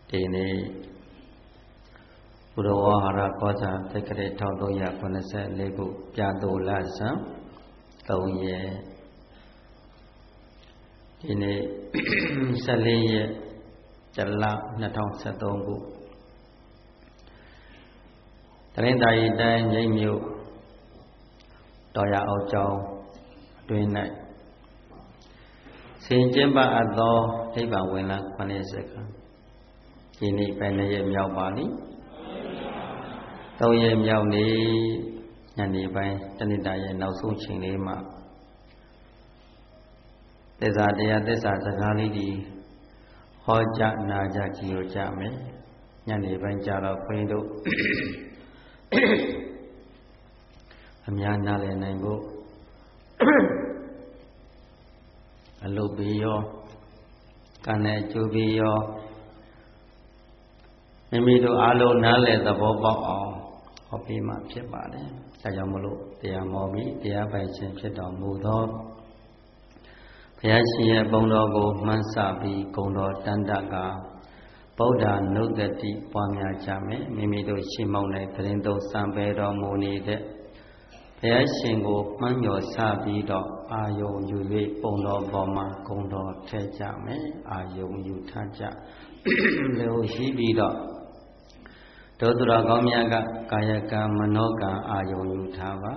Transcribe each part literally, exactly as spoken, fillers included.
ဒီနေ့ဘုရားဝါဟာရကောဇာတက္ကရာone thousand three hundred eighty-fourခုပြတိုလဆံthreeရက်ဒီနေ့fourteenရက်ဇလtwenty thirteenခုတရင်တာရီတိုင်းမြိတ်မြို့တော်ရအောင်ကျောင်းအတွင်း၌ဆင်ကျင်းပအပ်သောနိဗ္ဗာန်ဝင်လnineစက္ကန့်ဒီနေ့ပဲနှစ်ရက်မြောက်ပါလိသုံးရက်မြောက်နေ့ညနေပိုင်းတဏိတာရဲ့နောက်ဆုံးချိန်လေးမှာသစ္စာတရားသစ္စာစကားလေးဒီဟောကြားနာကြားကြည့်ရကြမယ်ညနေပိုင်းကြတော့ခွင်းတို့အများနားလည်နိုင်ဖို့အလုပ်ပြီးရောကံနဲ့ကျိုးပြီးရောမိမိတို့အားလုံးနားလည်သဘောပေါက်အောင်ဟောပြီးမှဖြစ်ပါတယ်။ဒါကြောင့်မလို့တရားမောပြီးတရားပိုင်ခြင်းဖြစ်တော်မူသောဘုရားရှင်ရဲ့ဘုန်းတော်ကိုမှန်းဆပြီးဂုဏ်တော်တန်တကဗုဒ္ဓနုဒတိပွားများကြမယ်မိမိတို့ရှင်းမောင်းတဲ့သရင်သုံးစံပေတော်မူနေတဲ့ဘုရားရှင်ကိုမှန်းကျော်ဆပြီးတော့အာယုံယူ၍ပုံတော်ပေါ်မှာဂုဏ်တော်ထည့်ကြမယ်အာယုံယူထားကြလေကိုရှိပြီးတော့ဒုသရကောင်းများကကာယကံမနောကံအာယုံယူထားပါ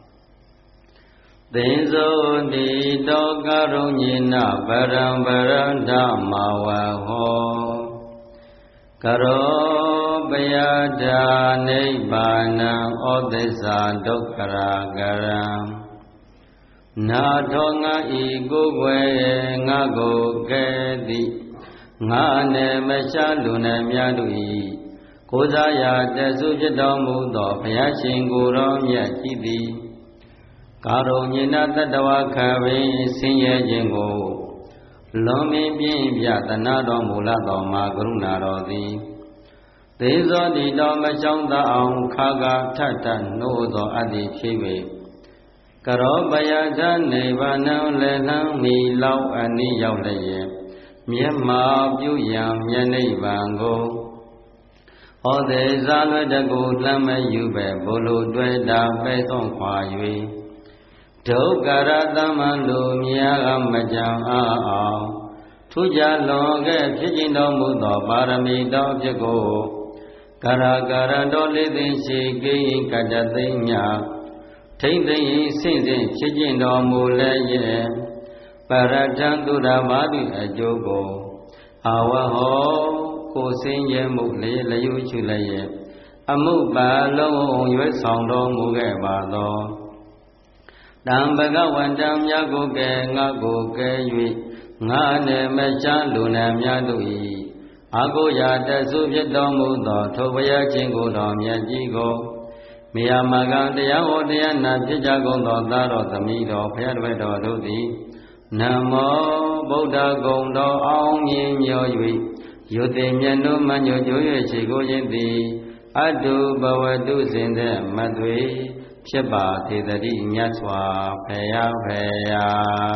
သေဇောတိတောကရုညေနဗရံဗရံဓမ္မဝဟောကရောပယတာနိဗ္ဗာနံဩသစ္စာဒုက္ခရာကရံနာထောငါဤကိုယ်ွယ်ငါကိုကဲ့သိငါနဲ့မရှားလူနဲ့များတို့ဤကိုးစားရာတဆုဖြစ်တော်မူသောဘုရားရှင်ကိုယ်တော်မြတ်ကြည်သည်ကာရုညေနတတ္တဝခဝေဆင်းရဲခြင်းကိုလွန်မင်းပြင်းပြသနာတော်မူလာတော်မှာကရုဏာတော်သည်သေဇောတိတော်မချောင်းသာအောင်ခါကထထနှိုးသောအတ္တိဖြစ်၍ကရောပယဇနိဗ္ဗာနံလည်းလန်းမီလောက်အနိရောက်လျက်မျက်မှောက်ပြုရန်မြတ်နိဗ္ဗာန်ကိုဟောသေဇာလွတ်တကူလမ်းမယူပဲဘုလိုတွေ့တာပဲဆုံးခွာ၍ဒုက္ခရသမလူများကမကြံအောင်ထူးခြားလွန်ခဲ့ဖြစ်ခြင်းတော်မူသောပါရမီတော်ဖြစ်ကိုကာရကာရတော်လေးသိရှိကိကတ္တသိမြထိမ့်သိဆင့်ဆင့်ဖြစ်ခြင်းတော်မူလည်းရဲ့ပရထံသူရဘာတိအကျိုးကိုအာဝဟောကိုစင်းရဲမှုလေးလျူချူလည်းရဲ့အမှုပါလုံးရွေးဆောင်တော်မူခဲ့ပါသောတံဘဂဝန္တံမြတ်ကိုကဲငါကိုကဲ၍ငါနဲ့မရှားလူနဲ့များတို့၏အာကိုရာတဆုဖြစ်တော်မူသောထိုဘုရားရှင်ကိုတော်မြတ်ကြီးကိုမိယာမကံတရားဟောတရားနာဖြစ်ကြကုန်သောသာတော်သမီးတော်ဘုရားတပည့်တော်တို့သည်နမောဗုဒ္ဓဂုံတော်အောင်မြင်မြော်၍ယုတိမြတ်တို့မညို့ကြွ၍ရှိကိုခြင်းသည်အတုဘဝတုစဉ်တဲ့မသွေဖြစ်ပါသေးတည်းမြတ်စွာဘုရားဖေယာ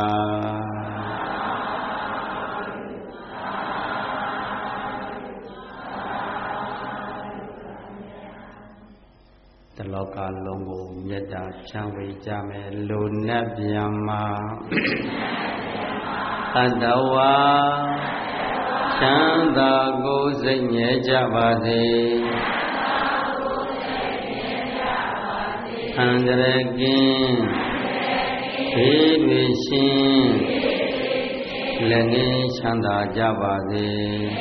တလောကလုံးကိုမေတ္တာချမ်းဝေကြမယ်လူနဲ့ပြန်မှာအတ္တဝါချမ်းသာကိုယ်စိတ်ငြဲကြပါစေအန္တရာယ်ကင်းဘေးတွေရှင်းလက်ငင်းချမ်းသာကြပါစေ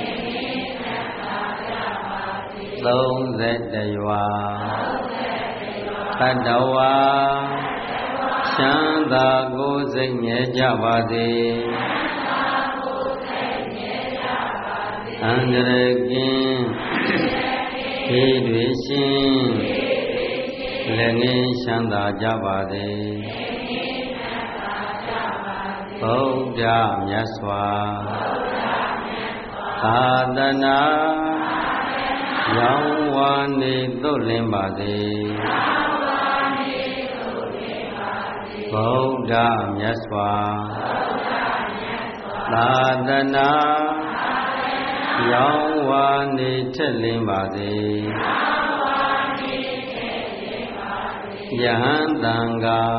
သုံးဆယ်တရွာတတ္တဝါချမ်းသာကိုယ်စိတ်ငြဲကြပါစေအန္တရာယ်ကင်းဘေးတွေရှင်းလည်းငင်းချမ်းသာကြပါစေဗုဒ္ဓမြတ်စွာသာသနာရောင်းဝါနေသို့လင်းပါစေဗုဒ္ဓမြတ်စွာသာသနာရောင်းဝါနေထက်လင်းပါစေယဟန်တန်ဃာ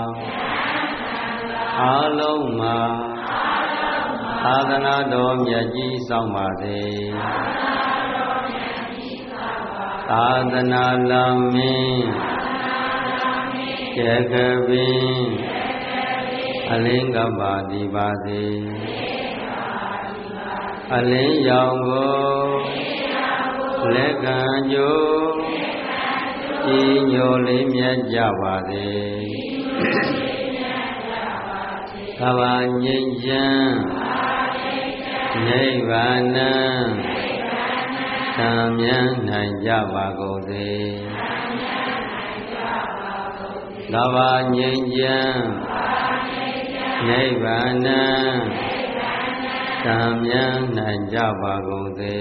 အားလုံးမှာသာသနာတော်မြတ်ကြီးဆောင်ပါစေသာသနာလမ်းမင်းကျေကပင်အလင်းကပါဒီပါစေအလင်းရောင်ကိုလက်ကံကြိုးဤညိုလေးမြတ်ကြပါစေကဘာငြိမ်းချမ်းနိဗ္ဗာန်သံမြန်းနိုင်ကြပါကုန်စေကဘာငြိမ်းချမ်းနိဗ္ဗာန်သံမြန်းနိုင်ကြပါကုန်စေ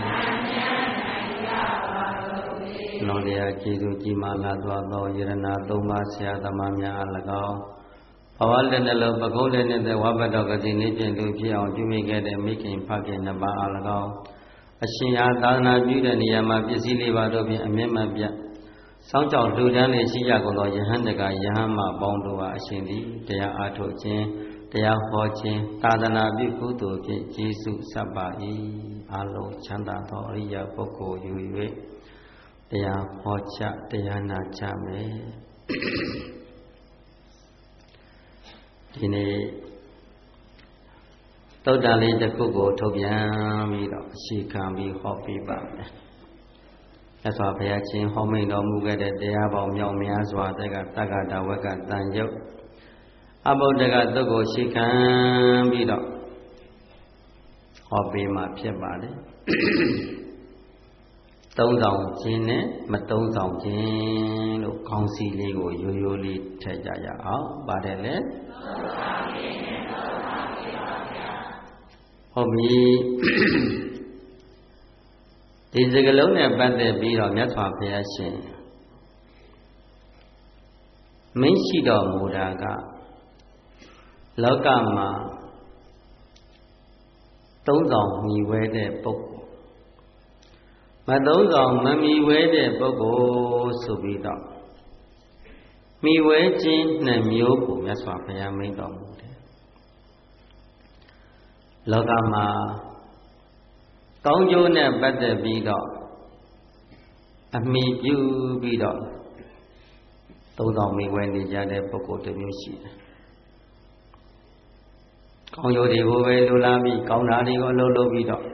လောလျာကျေးဇူးကြီးမားလာသောယရဏသုံးပါးဆရာသမားများအား၎င်းဘဝလက်နှလုံးပကုံးလက်နဲ့ဝဘတော်ကတိနေကျင့်သူဖြစ်အောင်ပြုမိခဲ့တဲ့မိခင်ဖခင်နှစ်ပါးအား၎င်းအရှင်အားသာသနာပြုတဲ့နေရာမှာပစ္စည်းလေးပါတို့ဖြင့်အမြဲမပြတ်စောင့်ကြောက်လှူဒန်းနေရှိကြကုန်သောယဟန်တကယဟန်မပေါင်းတို့အားအရှင်သည်တရားအားထုတ်ခြင်းတရားဟောခြင်းသာသနာပြုကုသိုလ်ဖြင့်ကျေးဇူးဆက်ပါ၏အလုံးချမ်းသာသောအရိယပုဂ္ဂိုလ်ယူ၍တရားဟောချတရားနာချမယ်ဒီနေ့သုတ္တန်လေးတစ်ခုကိုထုတ်ပြန်ပြီးတော့အရှိခံပြီးဟောပြပါမယ်။သက်စွာဘုရားရှင်ဟောမိန်တော်မူခဲ့တဲ့တရားပေါင်းမြောက်များစွာတဲ့ကတက္ကတာဝကတန်ရုပ်အဘုဒ္ဓကသုတ်ကိုရှိခံပြီးတော့ဟောပေးမှဖြစ်ပါတယ်။သုံးဆောင်ခြင်းနဲ့မသုံးဆောင်ခြင်းလို့ခေါင်းစည်းလေးကိုရိုးရိုးလေးထည့်ကြရအောင်။ပါတယ်လေ။ဟုတ်ပြီဒီစကားလုံးနဲ့ပတ်သက်ပြီးတော့မြတ်စွာဘုရားရှင်မင်းရှိတော်မူတာကလောကမှာသုံးဆောင်မြည်ဝဲတဲ့ပုဂ္ဂိုလ်မသုံးဆောင်မမြည်ဝဲတဲ့ပုဂ္ဂိုလ်ဆိုပြီးတော့မြည်ဝဲခြင်းနှစ်မျိုးကိုမြတ်စွာဘုရားမိန့်တော်မူတယ်လောကမှာကောင်းကျိုးနဲ့ပတ်သက်ပြီးတော့အမိပြုပြီးတော့သုံးဆောင်မိဝဲနေကြတဲ့ပုဂ္ဂိုလ်တစ်မျိုးရှိတယ်။ကောင်းကျိုးတွေကိုပဲလိုလားပြီးကောင်းတာတွေကိုအလုပ်လုပ်ပြီးတော့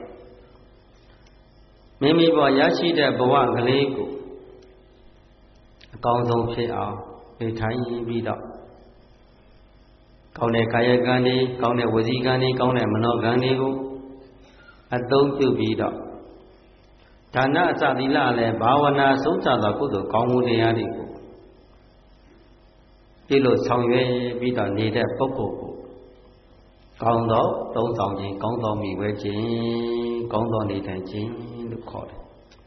မိမိပေါ်ရရှိတဲ့ဘဝကလေးကိုအကောင်းဆုံးဖြစ်အောင်နေထိုင်ပြီးတော့ကောင်းတဲ့ကာယကံတွေကောင်းတဲ့ဝစီကံတွေကောင်းတဲ့မနောကံတွေကိုအသုံးပြုပြီးတော့ဒါနအစသီလလည်းဘာဝနာဆုံးချသောကုသိုလ်ကောင်းမှုတရားတွေကိုပြုလို့ဆောင်ရွက်ပြီးတော့နေတဲ့ပုဂ္ဂိုလ်ကိုကောင်းသောသုံးဆောင်ခြင်းကောင်းသောမိဝဲခြင်းကောင်းသောနေထိုင်ခြင်းလို့ခေါ်တယ်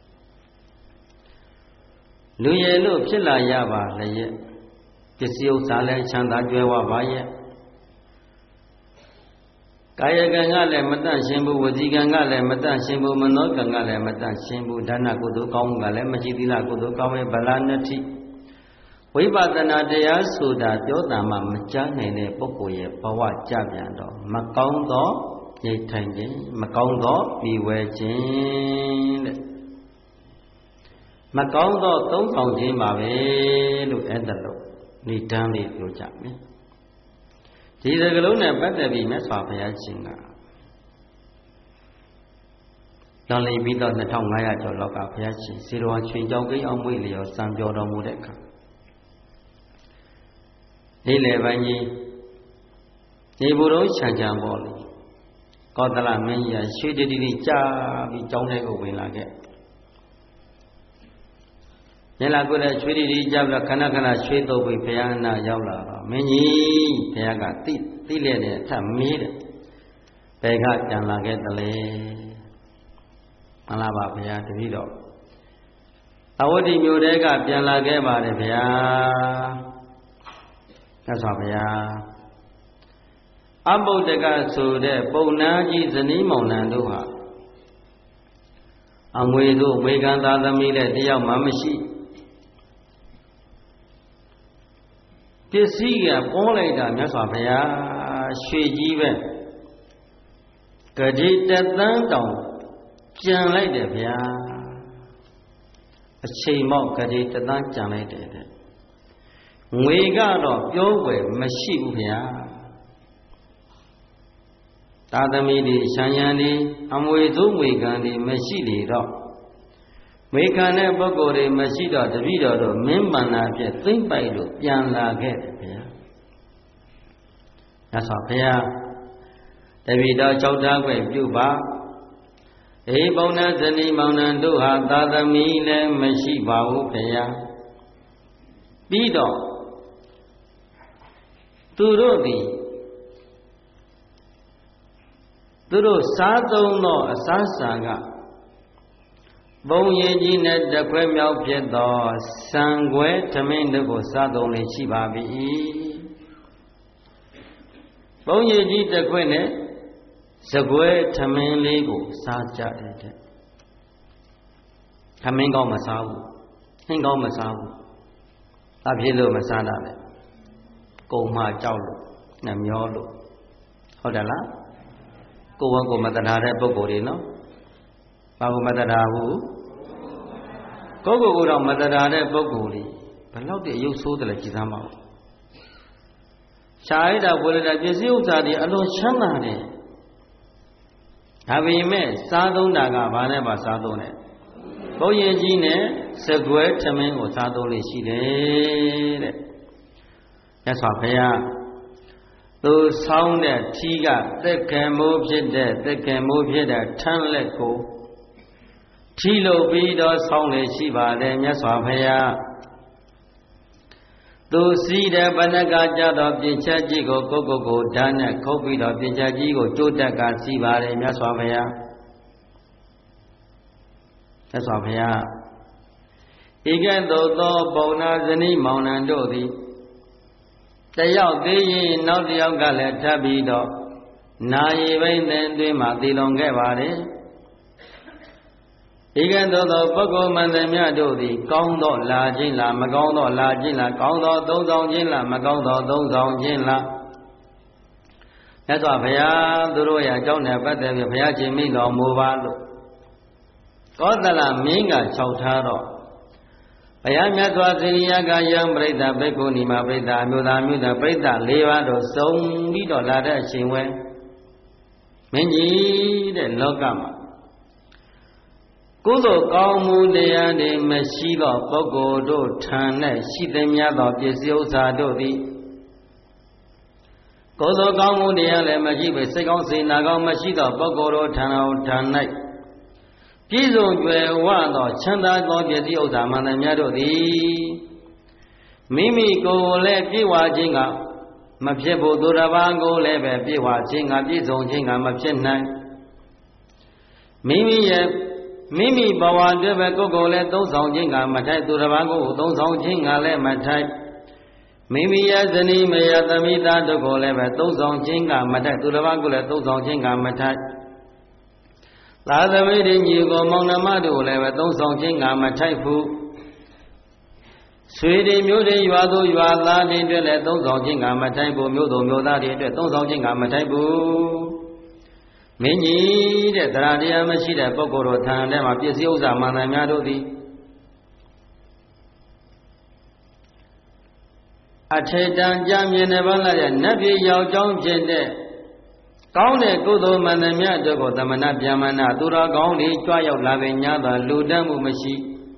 လူရည်လို့ဖြစ်လာရပါလျက်ပစ္စည်းဥစ္စာလည်းချမ်းသာကြွယ်ဝပါရဲ့ကာယကံကလည်းမတန့်ရှင်းဘူးဝစီကံကလည်းမတန့်ရှင်းဘူးမနောကံကလည်းမတန့်ရှင်းဘူးဒါနကုသိုလ်ကောင်းမှုကလည်းမရှိသီလကုသိုလ်ကောင်းရဲ့ဗလာနတ္ထိဝိပဿနာတရားဆိုတာပြောတာမှမကြားနိုင်တဲ့ပုဂ္ဂိုလ်ရဲ့ဘဝကြပြန်တော့မကောင်းသောညိတ်ထိုင်ခြင်းမကောင်းသောပြီးဝဲခြင်းတဲ့မကောင်းသောသုံးဆောင်ခြင်းပါပဲလို့အဲ့ဒါလို့နေတန်းလေးပြောကြမယ်ဒီစကားလုံးနဲ့ပတ်သက်ပြီးမြတ်စွာဘုရားရှင်ကလောင်လီပြီးတော့နှစ်ထောင်ငါးရာကျော်လောက်ကဘုရားရှင်စေတော်ချွင်ကြောင်းကိန်းအောင်မွေ့လျော်စံပြောတော်မူတဲ့အခါနေ့လယ်ပိုင်းကြီးနေဘူးတော်ခြံခြံပေါ်လေကောသလမင်းကြီးရွှေတတိတိကြာပြီးကြောင်းထဲကိုဝင်လာခဲ့ညလာကိုလည်းရွှေတတိကြာပြီးတော့ခဏခဏရွှေတုပ်ပြီးဘုရားနာရောက်လာတော့မင်းကြီးဘုရားကတိတိလက်နဲ့ထပ်မေးတယ်ဘယ်ကကြံလာခဲ့သလဲမလားပါဘုရားတပည့်တော်အဝတ္တိမြို့တဲကပြန်လာခဲ့ပါတယ်ဗျာမြတ်စွာဘုရားအဘုဒ္ဓကဆိုတဲ့ပုံနာကြီးဇနီးမောင်နှံတို့ဟာအမွေတို့ဝေကံသာသမီလည်းတယောက်မှမရှိပစ္စည်းကပေါ်လိုက်တာမြတ်စွာဘုရားရွှေကြီးပဲဂတိတသန်းတောင်ကြံလိုက်တယ်ဗျာအချိန်မောက်ဂတိတသန်းကြံလိုက်တယ်တဲ့ငွေကတော့ပြောွယ်မရှိဘူးဗျာသာသမီတွေရှမ်းရန်တွေအမွေသုံးငွေကံတွေမရှိလေတော့ငွေကံတဲ့ပုဂ္ဂိုလ်တွေမရှိတော့တပည့်တော်တို့မင်းမန္နာပြည့်သိမ့်ပိုက်လို့ပြန်လာခဲ့တယ်ဗျာမြတ်စွာဘုရားတပည့်တော်ကြောက်တာွယ်ပြုပါအေးပုံနာဇနီးမောင်နှံတို့ဟာသာသမီလည်းမရှိပါဘူးဘုရားပြီးတော့သူတို့သည်သူတို့စားသုံးသောအစားအစာကဘုံရည်ကြီးနဲ့တခွဲမြောက်ဖြစ်သောစံခွဲထမင်းတို့ကိုစားသုံးလေရှိပါပြီဘုံရည်ကြီးတခွဲနဲ့စကွဲထမင်းလေးကိုစားကြတယ်တဲ့ထမင်းကောင်းမစားဘူးဟင်းကောင်းမစားဘူးအဖြစ်လို့မစားတာလေကုံမှကြောက်လို့နှမျောလို့ဟုတ်တယ်လားကိုယ်ဝကိုမတနာတဲ့ပုဂ္ဂိုလ်တွေနော်ဘာကိုမတနာဘူးကိုယ်ကိုယ်ကိုတော့မတနာတဲ့ပုဂ္ဂိုလ်တွေဘယ်လောက်တည်းရုပ်ဆိုးတယ်လဲကြည်စမ်းပါဦးရှားရတာဝေဒနာပစ္စည်းဥစ္စာတွေအလွန်ချမ်းသာတယ်ဒါပေမဲ့စားသုံးတာကဘာနဲ့ပါစားသုံးတယ်ဘုံရင်ကြီးနဲ့စကွဲထမင်းကိုစားသုံးလို့ရှိတယ်တဲ့မြတ်စွာဘုရားသူဆောင်းတဲ့ထီးကသက်ကံမိုးဖြစ်တဲ့သက်ကံမိုးဖြစ်တဲ့ထမ်းလက်ကိုထီလို့ပြီးတော့ဆောင်းလေရှိပါတယ်မြတ်စွာဘုရားသူစီးတဲ့ဘဏ္ဍကကြတော့ပြင်ချက်ကြီးကိုကိုကိုကိုဓာတ်နဲ့ခုတ်ပြီးတော့ပြင်ချက်ကြီးကိုကျိုးတက်ကစီးပါတယ်မြတ်စွာဘုရားမြတ်စွာဘုရားဤကဲ့သို့သောပုံနာဇနီးမောင်နှံတို့သည်တယောက်သေးရင်နောက်တယောက်ကလည်းထပ်ပြီးတော့နာရီဘိန်းတဲ့အတွင်းမှာတည်လွန်ခဲ့ပါတယ်ဤကဲ့သို့သောပုဂ္ဂိုလ်မှန်သမျှတို့သည်ကောင်းသောလာခြင်းလားမကောင်းသောလာခြင်းလားကောင်းသောသုံးဆောင်ခြင်းလားမကောင်းသောသုံးဆောင်ခြင်းလားမြတ်စွာဘုရားသူတို့ရဲ့အကြောင်းနဲ့ပတ်သက်ပြီးဘုရားရှင်မိတော်မူပါလို့ကောသလမင်းကခြောက်ထားတော့ဘုရားမြတ်စွာဘုရားကယံပရိသတ်ဘိက္ခုနီမပရိသတ်အမျိုးသားမျိုးသားပရိသတ်၄ပါးတို့စုံပြီးတော့လာတဲ့အချိန်ဝဲမင်းကြီးတဲ့လောကမှာကုသိုလ်ကောင်းမှုတရားတွေမရှိသောပုဂ္ဂိုလ်တို့ထံ၌ရှိသည်များသောပစ္စည်းဥစ္စာတို့သည်ကုသိုလ်ကောင်းမှုတရားလည်းမရှိပေစိတ်ကောင်းစေနာကောင်းမရှိသောပုဂ္ဂိုလ်တို့ထံတော်ထံ၌ပြည့်စုံကြွယ်ဝသောချမ်းသာသောပစ္စည်းဥစ္စာမှန်သမျှတို့သည်မိမိကိုယ်လည်းပြည့်ဝခြင်းကမဖြစ်ဖို့သူတစ်ပါးကိုလည်းပဲပြည့်ဝခြင်းကပြည့်စုံခြင်းကမဖြစ်နိုင်မိမိရဲ့မိမိဘဝတည်းပဲကိုယ်ကိုယ်လည်းသုံးဆောင်ခြင်းကမထိုက်သူတစ်ပါးကိုသုံးဆောင်ခြင်းကလည်းမထိုက်မိမိရဲ့ဇနီးမယားသမီးသားတို့ကိုလည်းပဲသုံးဆောင်ခြင်းကမထိုက်သူတစ်ပါးကိုလည်းသုံးဆောင်ခြင်းကမထိုက်သာသမီတွေညီကိုမောင်နှမတို့လည်းပဲသုံးဆောင်ခြင်းကမထိုက်ဘူးဆွေတွေမျိုးတွေရွာသူရွာသားတွေအတွက်လည်းသုံးဆောင်ခြင်းကမထိုက်ဘူးမျိုးသူမျိုးသားတွေအတွက်သုံးဆောင်ခြင်းကမထိုက်ဘူးမင်းကြီးတဲ့တရားတရားမရှိတဲ့ပုဂ္ဂိုလ်တို့ထံထဲမှာပစ္စည်းဥစ္စာမှန်တယ်များတို့သည်အထေတံကြမြင်တဲ့ဘာလဲနတ်ပြည်ရောက်ကြောင်းဖြစ်တဲ့ကောင်းတဲ့ကုသိုလ်မှန်သမျှတို့ကိုသမဏဗျာမဏသူတော်ကောင်းတွေကြွရောက်လာပေညာသာလူတတ်မှုမရှိ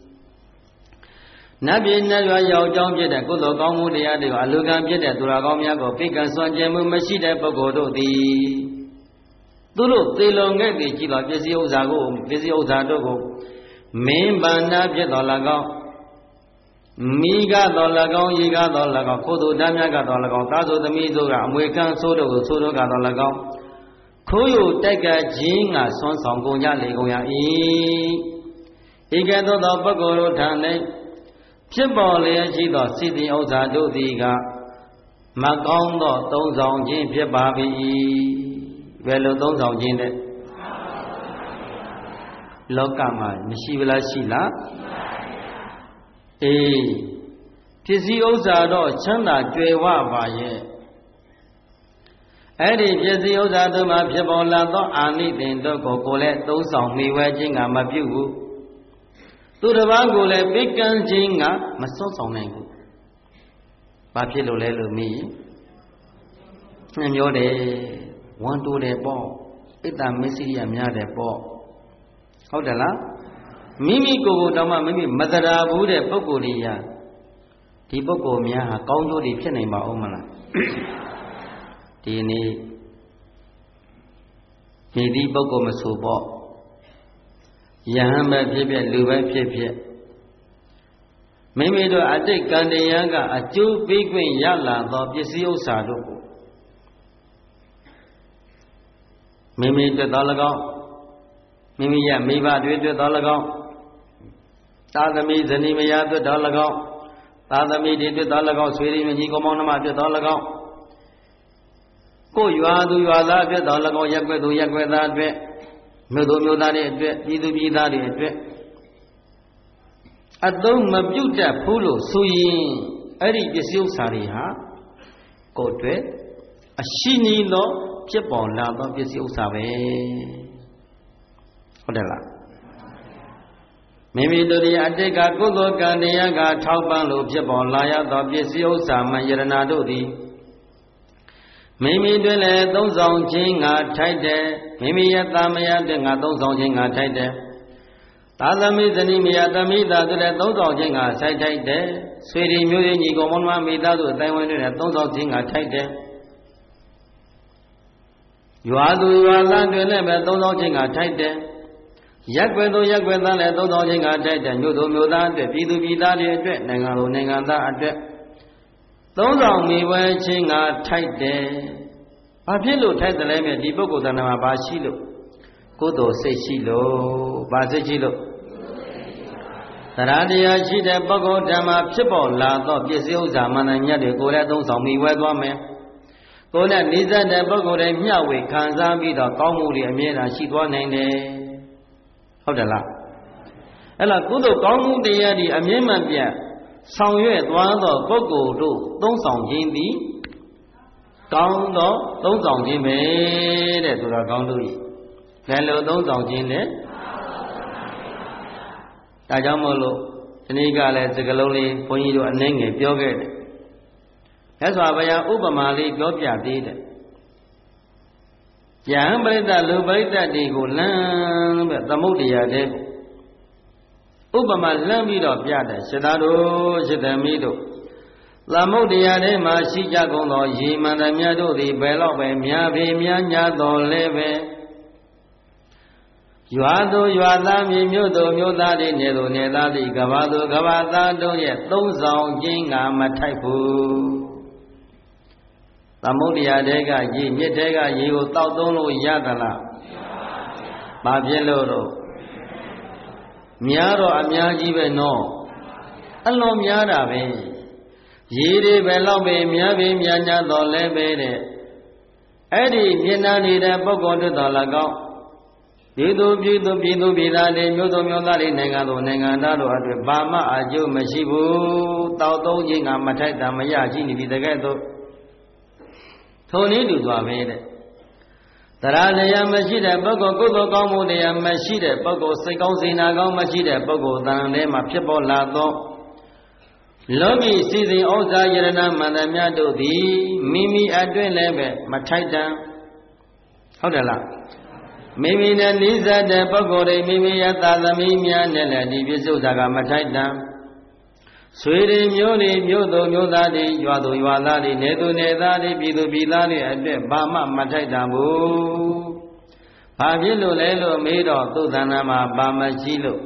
နတ်ပြည်နတ်ရွာရောက်ကြောင်းဖြစ်တဲ့ကုသိုလ်ကောင်းမှုတရားတွေကိုအလူကံဖြစ်တဲ့သူတော်ကောင်းများကိုဖိကံစွန့်ကြဲမှုမရှိတဲ့ပုဂ္ဂိုလ်တို့သည်သူတို့သေလွန်ခဲ့ပြီးကြည်တော်ပစ္စည်းဥစ္စာကိုပစ္စည်းဥစ္စာတို့ကိုမင်းဗန္နာဖြစ်တော်၎င်းမိကတော့၎င်းဤကတော့၎င်းခိုးသူတမ်းမြတ်ကတော့၎င်းသားဆိုသမီးဆိုကအမွေခံဆိုးတို့ကိုဆိုးတို့ကတော့၎င်းခိုးယူတိုက်ကခြင်းကဆွမ်းဆောင်ကုန်ကြလေကုန်ရ၏ဤကဲ့သို့သောပုဂ္ဂိုလ်တို့ထံ၌ဖြစ်ပေါ်လျက်ရှိသောစိတ္တိဥစ္စာတို့သည်ကမကောင်းသောသုံးဆောင်ခြင်းဖြစ်ပါ၏ဘယ်လိုသုံးဆောင်ခြင်းလဲလောကမှာမရှိဘူးလားရှိလားအေးပစ္စည်းဥစ္စာတော့ချမ်းသာကြွယ်ဝပါရဲ့အဲ့ဒီပစ္စည်းဥစ္စာတို့မှာဖြစ်ပေါ်လာသောအာနိသင်တို့ကိုကိုယ်လည်းသုံးဆောင်မိဝဲခြင်းကမပြုဘူးသူတစ်ပါးကိုလည်းပိကံခြင်းကမစွန့်ဆောင်နိုင်ဘူးဘာဖြစ်လို့လဲလို့မေးနှမျောတယ်ဝမ်းတိုးတယ်ပေါ့ဣတ္တမစ္စရိယများတယ်ပေါ့ဟုတ်တယ်လားမိမိကိုယ်ကိုယ်တော့မှမိမိမတရာဘူးတဲ့ပုဂ္ဂိုလ်ကြီးရာဒီပုဂ္ဂိုလ်များဟာကောင်းကျိုးတွေဖြစ်နိုင်ပါဦးမလားဒီနေ့ဒီဒီပုဂ္ဂိုလ်မဆိုပေါ့ယဟန်ပဲဖြစ်ဖြစ်လူပဲဖြစ်ဖြစ်မိမိတို့အတိတ်ကံတရားကအကျိုးပေးခွင့်ရလာသောပစ္စည်းဥစ္စာတို့ကိုမိမိတွေ့တော်၎င်းမိမိရဲ့မိဘတွေတွေ့တော်၎င်းသာသမီဇနီးမယားတွေ့တော်၎င်းသာသမီတွေတွေ့တော်၎င်းဆွေရင်းညီကောင်မောင်နှမတွေ့တော်၎င်းကိုရွာသူရွာသားတွေ့တော်၎င်းရက်ွက်သူရက်ွက်သားတွေ့မြို့သူမြို့သားတွေအတွက်ပြည်သူပြည်သားတွေအတွက်အသုံးမပြုတ်တတ်ဘူးလို့ဆိုရင်အဲ့ဒီပစ္စည်းဥစ္စာတွေဟာကိုယ်အတွက်အရှိနီသောဖြစ်ပေါ်လာသောပစ္စည်းဥစ္စာပဲဟုတ်တယ်လားမိမိတို့ရဲ့အတိတ်ကကုသိုလ်ကံတရားကထောက်ပံ့လို့ဖြစ်ပေါ်လာရသောပစ္စည်းဥစ္စာမှယရဏတို့သည်မိမိတွင်လည်းသုံးဆောင်ခြင်းငါထိုက်တယ်မိမိရဲ့တာမယတဲ့ငါသုံးဆောင်ခြင်းငါထိုက်တယ်သာသမီဇနီးမယားသမီးသားတို့လည်းသုံးဆောင်ခြင်းငါဆိုင်ထိုက်တယ်ဆွေတွေမျိုးတွေညီကောင်မောင်နှမမိသားစုအတိုင်းဝင်တွေလည်းသုံးဆောင်ခြင်းငါထိုက်တယ်ရွာသူရွာသားတွေလည်းပဲသုံးဆောင်ခြင်းငါထိုက်တယ်ရက်ွယ်သူရက်ွယ်သားလည်းသုံးဆောင်ခြင်းငါထိုက်တယ်မြို့သူမြို့သားအတွက်ပြည်သူပြည်သားတွေအတွက်နိုင်ငံတော်နိုင်ငံသားအတွက်သုံးဆောင်မိဝဲခြင်းကထိုက်တယ်။ဘာဖြစ်လို့ထိုက်တယ်လဲမြတ်ဒီပုဂ္ဂိုလ်တဏ္ဍာမှာဘာရှိလို့ကုသိုလ်စိတ်ရှိလို့ဘာစိတ်ရှိလို့တရားတရားရှိတဲ့ပုဂ္ဂိုလ်ဓမ္မဖြစ်ပေါ်လာသောပစ္စည်းဥစ္စာမှန်တယ်မြတ်တွေကိုလည်းသုံးဆောင်မိဝဲသွားမယ်။ကိုယ်နဲ့နိစ္စတဲ့ပုဂ္ဂိုလ်တွေမျှဝေခံစားပြီးတော့ကောင်းမှုတွေအမြဲတမ်းရှိသွားနိုင်တယ်။ဟုတ်တယ်လား။အဲ့လားကုသိုလ်ကောင်းမှုတရားတွေအမြဲမှပြတ်ဆောင်ရွက်သွားသောပုဂ္ဂိုလ်တို့သုံးဆောင်ခြင်းသည်ကောင်းသောသုံးဆောင်ခြင်းပဲတဲ့ဆိုတာကောင်းလို့ဤလည်းလို့သုံးဆောင်ခြင်းနဲ့ဒါကြောင့်မို့လို့ဒီနေ့ကလည်းစကလုံးလေးဘုန်းကြီးတို့အနှင်းငယ်ပြောခဲ့တယ်မြတ်စွာဘုရားဥပမာလေးပြောပြသေးတယ်ယဟန်ပရိသတ်လူပရိသတ်တွေကိုလမ်းပဲသမုဒ္ဒရာတဲ့ဥပမာလမ်းပြီးတော့ပြတယ်ရှင်းသားတို့ရှင်းသမီးတို့သမုဒ္ဒရာထဲမှာရှိကြကုန်သောရေမန္တမြတ်တို့သည်ဘယ်တော့ပဲမြာပေမြာညာတော်လဲပဲရွာသူရွာသားမြေမြို့သူမြို့သားတွေနေသူနေသားသည်ကဘာသူကဘာသားတို့ရဲ့သုံးဆောင်ခြင်းကမထိုက်ဘူးသမုဒ္ဒရာထဲကရေမြစ်ထဲကရေကိုတောက်သုံးလို့ရသလားမရပါဘူးဘာဖြစ်လို့တော့များတော့အများကြီးပဲနော်အလွန်များတာပဲရေတွေပဲလောက်ပဲများပဲများညာတော့လဲပဲတဲ့အဲ့ဒီမြင်နာနေတဲ့ပုဂ္ဂိုလ်တို့တော်၎င်းဒီသူပြည်သူပြည်သူပြည်သားတွေမြို့သူမြို့သားတွေနိုင်ငံသူနိုင်ငံသားတို့အတွက်ဘာမှအကျိုးမရှိဘူးတောက်သုံးခြင်းကမထိုက်တာမရရှိနေပြီတကယ်တော့ထုံနည်းတူသွားပဲတဲ့တရားတရားမရှိတဲ့ပုဂ္ဂိုလ်ကုသိုလ်ကောင်းမှုတရားမရှိတဲ့ပုဂ္ဂိုလ်စိတ်ကောင်းစေနာကောင်းမရှိတဲ့ပုဂ္ဂိုလ်တန်ထဲမှာဖြစ်ပေါ်လာသောလောကီစီစဉ်ဩဇာယရဏမန္တမြတ်တို့သည်မိမိအတွင်းလည်းပဲမထိုက်တန်ဟုတ်တယ်လားမိမိနဲ့နိစ္စတဲ့ပုဂ္ဂိုလ်တွေမိမိရဲ့သာသမီများနဲ့လည်းဒီပြစ္ဆုတ်တာကမထိုက်တန်ဆွေတွေမျိုးတွေမျိုးသူမျိုးသားတွေရွာသူရွာသားတွေနေသူနေသားတွေပြည်သူပြည်သားတွေအတွက်ဘာမှမထိုက်တန်ဘူးဘာဖြစ်လို့လဲလို့မေးတော့သုသနာမှာဘာမရှိလို့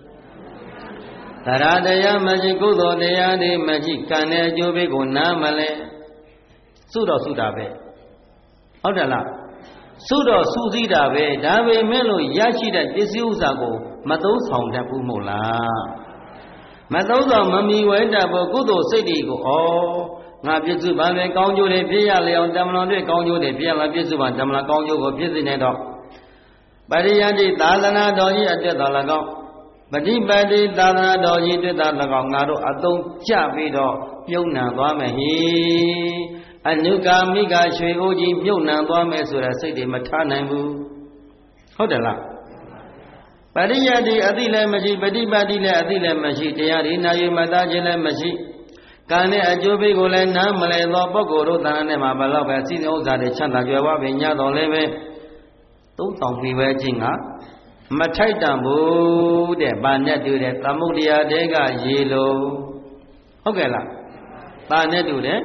တရားတရားမရှိကုသိုလ်တရားတွေမရှိကံနဲ့အကျိုးပေးကိုနားမလဲစုတော့စုတာပဲဟုတ်တယ်လားစုတော့စုစည်းတာပဲဒါပေမဲ့လို့ရရှိတဲ့ပစ္စည်းဥစ္စာကိုမသုံးဆောင်တတ်ဘူးမို့လားမသုံးဆောင်မမီဝဲတတ်ဖို့ကုသိုလ်စိတ်တွေကိုဩငါပြစ္စုပန်ပဲကောင်းကျိုးတွေဖြစ်ရလေအောင်တမလွန်တွေကောင်းကျိုးတွေဖြစ်ရမှာပြစ္စုပန်တမလွန်ကောင်းကျိုးကိုဖြစ်စေနေတော့ပရိယတိသာသနာတော်ကြီးအတွက်တော်၎င်းပฏิပတ်တိသာသနာတော်ကြီးအတွက်တော်၎င်းငါတို့အသုံးကျပြီးတော့ပြုံးနှံသွားမယ်ဟိအနုကာမိကရွှေအိုးကြီးပြုံးနှံသွားမယ်ဆိုတဲ့စိတ်တွေမထားနိုင်ဘူးဟုတ်တယ်လားပရိယတိအသိလည်းမရှိပฏิပတ်တိလည်းအသိလည်းမရှိတရားဒီနာယမသားခြင်းလည်းမရှိကံနဲ့အကျိုးပေးကိုလည်းနားမလဲသောပုဂ္ဂိုလ်တို့တဏ္ဍာနဲ့မှာဘလောက်ပဲစီစဉ်ဥစ္စာတွေချမ်းသာကြွယ်ဝပင်ညတော်လည်းပဲသုံးဆောင်ပြီးပဲခြင်းကမထိုက်တန်ဘူးတဲ့ဗာနဲ့တူတဲ့သမုဒ္ဒရာတဲကရေလိုဟုတ်ကဲ့လားဗာနဲ့တူတဲ့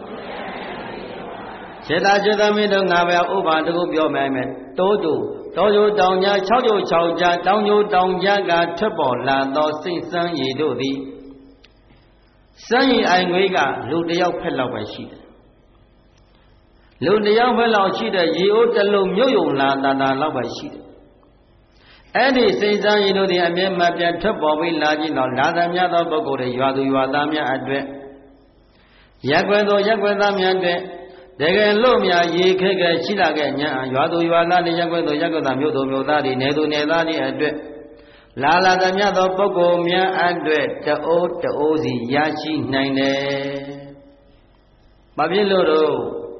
စေတာစေတမင်းတို့ငါပဲဥပ္ပါတကုပြောမယ်မယ်တိုးတူတောကျိုးတောင်ကြား၆ကျိုး၆ကြားတောင်ကျိုးတောင်ကြားကထွက်ပေါ်လာသောစိတ်စမ်းရည်တို့သည်စမ်းရည်အိုင်ငွေကလူတယောက်ဖက်လောက်ပဲရှိတယ်လူတယောက်ဖက်လောက်ရှိတဲ့ရေအိုးတစ်လုံးမြုပ်ယုံလာတာတာလောက်ပဲရှိတယ်အဲ့ဒီစိတ်စမ်းရည်တို့သည်အမြဲမပြတ်ထွက်ပေါ်ပြီးလာခြင်းတော့လာသမျှသောပုဂ္ဂိုလ်တွေရွာသူရွာသားများအတွက်ရက်ွယ်သောရက်ွယ်သားများအတွက်တကယ်လို့များရေခက်ခဲရှိလာခဲ့ညာရွာသူရွာသားတွေရက်ွယ်သောရက်ွယ်သားမြို့သူမြို့သားတွေနေသူနေသားတွေအတွက်လာလာသမျှသောပုဂ္ဂိုလ်များအတွက်တအိုးတအိုးစီရရှိနိုင်တယ်။ဘာဖြစ်လို့တော့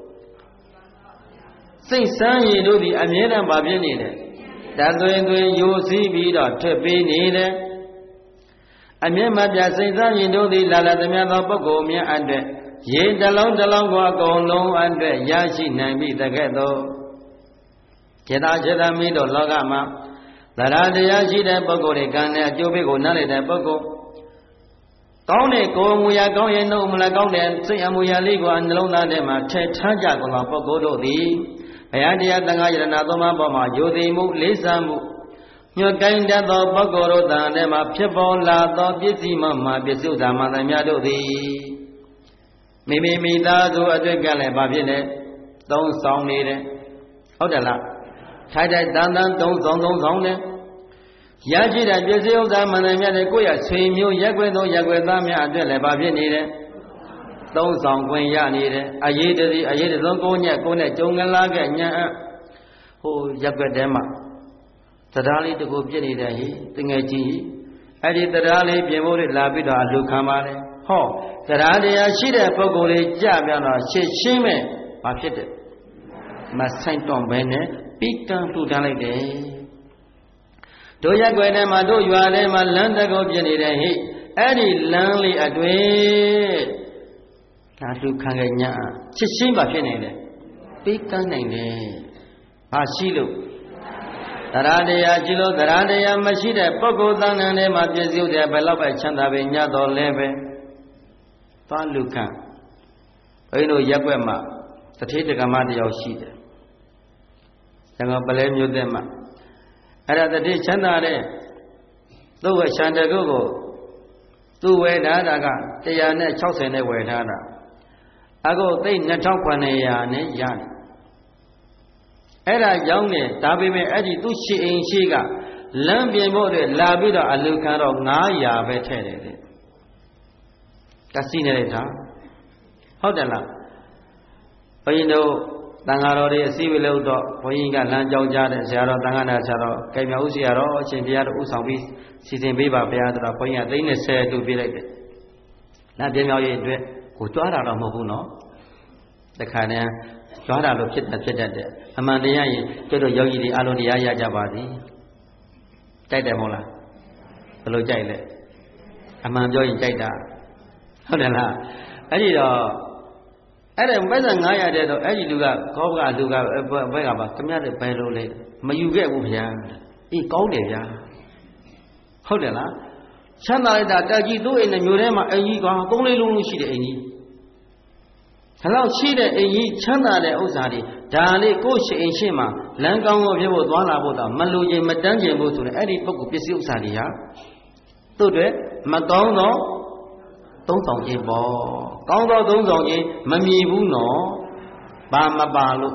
စိတ်ဆန်းရည်တို့ဒီအမြဲတမ်းဘာဖြစ်နေလဲ။တသွင်သွင်ယိုစီးပြီးတော့ထွက်ပေးနေတယ်။အမြဲမပြစိတ်ဆန်းရည်တို့ဒီလာလာသမျှသောပုဂ္ဂိုလ်များအတွက်ရေတလုံးတလုံးကိုအကုန်လုံးအတွက်ရရှိနိုင်ပြီတကဲ့သို့ခြေသာခြေသာမင်းတို့လောကမှာသရတရားရှိတဲ့ပုဂ္ဂိုလ်တွေကံနဲ့အကျိုးပေးကိုနားလည်တဲ့ပုဂ္ဂိုလ်ကောင်းတဲ့ကိုယ်မူရာကောင်းရဲ့နှုတ်မလားကောင်းတဲ့စိတ်အမူအရာလေးကိုနှလုံးသားထဲမှာထည့်ထားကြကုန်သောပုဂ္ဂိုလ်တို့သည်ဘုရားတရားသံဃာယရဏသုံးပါးပေါ်မှာယိုသိမှုလေးစားမှုညွတ်ကိုင်းတတ်သောပုဂ္ဂိုလ်တို့တန်ထဲမှာဖြစ်ပေါ်လာသောပစ္စည်းမှမှပစ္စုဒ္ဓမန္တများတို့သည်မိမိမိသားစုအတွက်ကလည်းဘာဖြစ်လဲသုံးဆောင်နေတယ်ဟုတ်တယ်လားထိုက်ထိုက်တန်တန်သုံးဆောင်သုံးဆောင်တယ်ရရှိတဲ့ပစ္စည်းဥစ္စာမှန်တယ်မြတ်တယ်ကိုယ့်ရဲ့ဆွေမျိုးရက်ွယ်သောရက်ွယ်သားများအတွက်လည်းဘာဖြစ်နေတယ်သုံးဆောင်ခွင့်ရနေတယ်အရေးတည်းအရေးတဆုံးကိုညက်ကိုနဲ့ကြုံကလားကညံ့ဟိုရက်ွက်တဲမှာတရားလေးတကူပြည့်နေတယ်ဟိတငယ်ချင်းအဲ့ဒီတရားလေးပြင်ဖို့လာပြီးတော့အလူခံပါတယ်ဟောတရားတရားရှိတဲ့ပုဂ္ဂိုလ်တွေကြပြန်တော့ရှင်းရှင်းမဲ့ဘာဖြစ်တယ်မဆိုင်တော့ဘဲနဲ့ပိတံလှူဒန်းလိုက်တယ်တို့ရက်ွယ်ထဲမှာတို့ရွာထဲမှာလမ်းတကောပြနေတယ်ဟိအဲ့ဒီလမ်းလေးအတွေ့ဒါလှူခံခဲ့ညချစ်ရှင်းပါဖြစ်နေတယ်ပိတံနိုင်တယ်ဘာရှိလို့တရားတရားရှိလို့တရားတရားမရှိတဲ့ပုဂ္ဂိုလ်သဏ္ဍာန်ထဲမှာပြည့်စုံတယ်ဘယ်တော့ပဲချမ်းသာပဲညတော်လဲပဲသွားလူခံဘုန်းကြီးတို့ရက်ွက်မှာတထေးတက္ကမတယောက်ရှိတယ်။ဒါကပလဲမျိုးသက်မှာအဲ့ဒါတထေးချမ်းသာတဲ့သူ့ဝရှန္တကုတ်ကိုသူ့ဝယ်ထားတာကတစ်ရာနဲ့၆၀နဲ့ဝယ်ထားတာအခုသိန်းနှစ်ထောင်ခုနှစ်ရာနဲ့ရတယ်။အဲ့ဒါရောင်းတယ်ဒါပေမဲ့အဲ့ဒီသူ့ရှိအိမ်ရှိကလမ်းပြင်ဖို့အတွက်လာပြီးတော့အလူခံတော့၅ရာပဲထည့်တယ်တဲ့။ကစီနေလိုက်တာဟုတ်တယ်လားဘုန်းကြီးတို့တန်ဃာတော်တွေအစည်းအဝေးလုပ်တော့ဘုန်းကြီးကလမ်းကြောင်းကြားတဲ့ဆရာတော်တန်ခါနာဆရာတော်ကြိုင်မြောက်ဦးဆရာတော်အရှင်ဘုရားတို့ဥဆောင်ပြီးစီစဉ်ပေးပါဘုရားဆိုတော့ဘုန်းကြီးကသိန်းနဲ့ဆယ်တူပြလိုက်တယ်။နောက်ပြမြောက်ရေးအတွက်ကိုကြွားတာတော့မဟုတ်ဘူးနော်။တခါတည်းကြွားတာလို့ဖြစ်တယ်ဖြစ်တတ်တယ်။အမှန်တရားရင်ကျတို့ယောဂီတွေအလုံးတရားရကြပါသည်။ကြိုက်တယ်မဟုတ်လား။ဘယ်လိုကြိုက်လဲ။အမှန်ပြောရင်ကြိုက်တာဟုတ်တယ်လား။အဲ့ဒီတော့အဲ့ဒါပိုက်ဆံ၅ရာတဲ့တော့အဲ့ဒီလူကခေါကလူကဘက်ကပါခမရတဲ့ဘယ်လိုလဲမယူခဲ့ဘူးဗျာအေးကောင်းတယ်ဗျာဟုတ်တယ်လားချမ်းသာလိုက်တာတက်ကြီးသူ့အိမ်နဲ့မျိုးထဲမှာအိမ်ကြီးကသုံးလေးလုံးလုံးရှိတဲ့အိမ်ကြီးဒါတော့ရှိတဲ့အိမ်ကြီးချမ်းသာတဲ့ဥစ္စာတွေဒါလေးကိုယ့်ရှိအိမ်ရှိမှလမ်းကောင်းဖို့ဖြစ်ဖို့သွားလာဖို့တော့မလိုချင်မတန်းချင်ဖို့ဆိုရင်အဲ့ဒီပုဂ္ဂိုလ်ပစ္စည်းဥစ္စာတွေဟာသူ့အတွက်မကောင်းတော့သုံးဆောင်ခြင်းပေါ့ကောင်းသောသုံးဆောင်ခြင်းမမြည်ဘူးနော်ဘာမပါလို့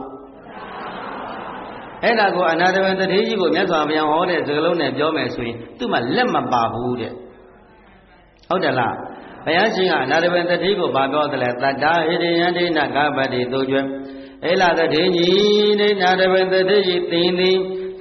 အဲ့ဒါကိုအနာတဝေတတိကြီးကိုမြတ်စွာဘုရားဟောတဲ့စကားလုံးနဲ့ပြောမယ်ဆိုရင်သူ့မှာလက်မပါဘူးတဲ့ဟုတ်တယ်လားဘုရားရှင်ကအနာတဝေတတိကိုဘာပြောသလဲတတ္တာဟိရိယန္တိနကပတိသူကျွဲအေလာတတိကြီးနေနာတဝေတတိကြီးသင်သည်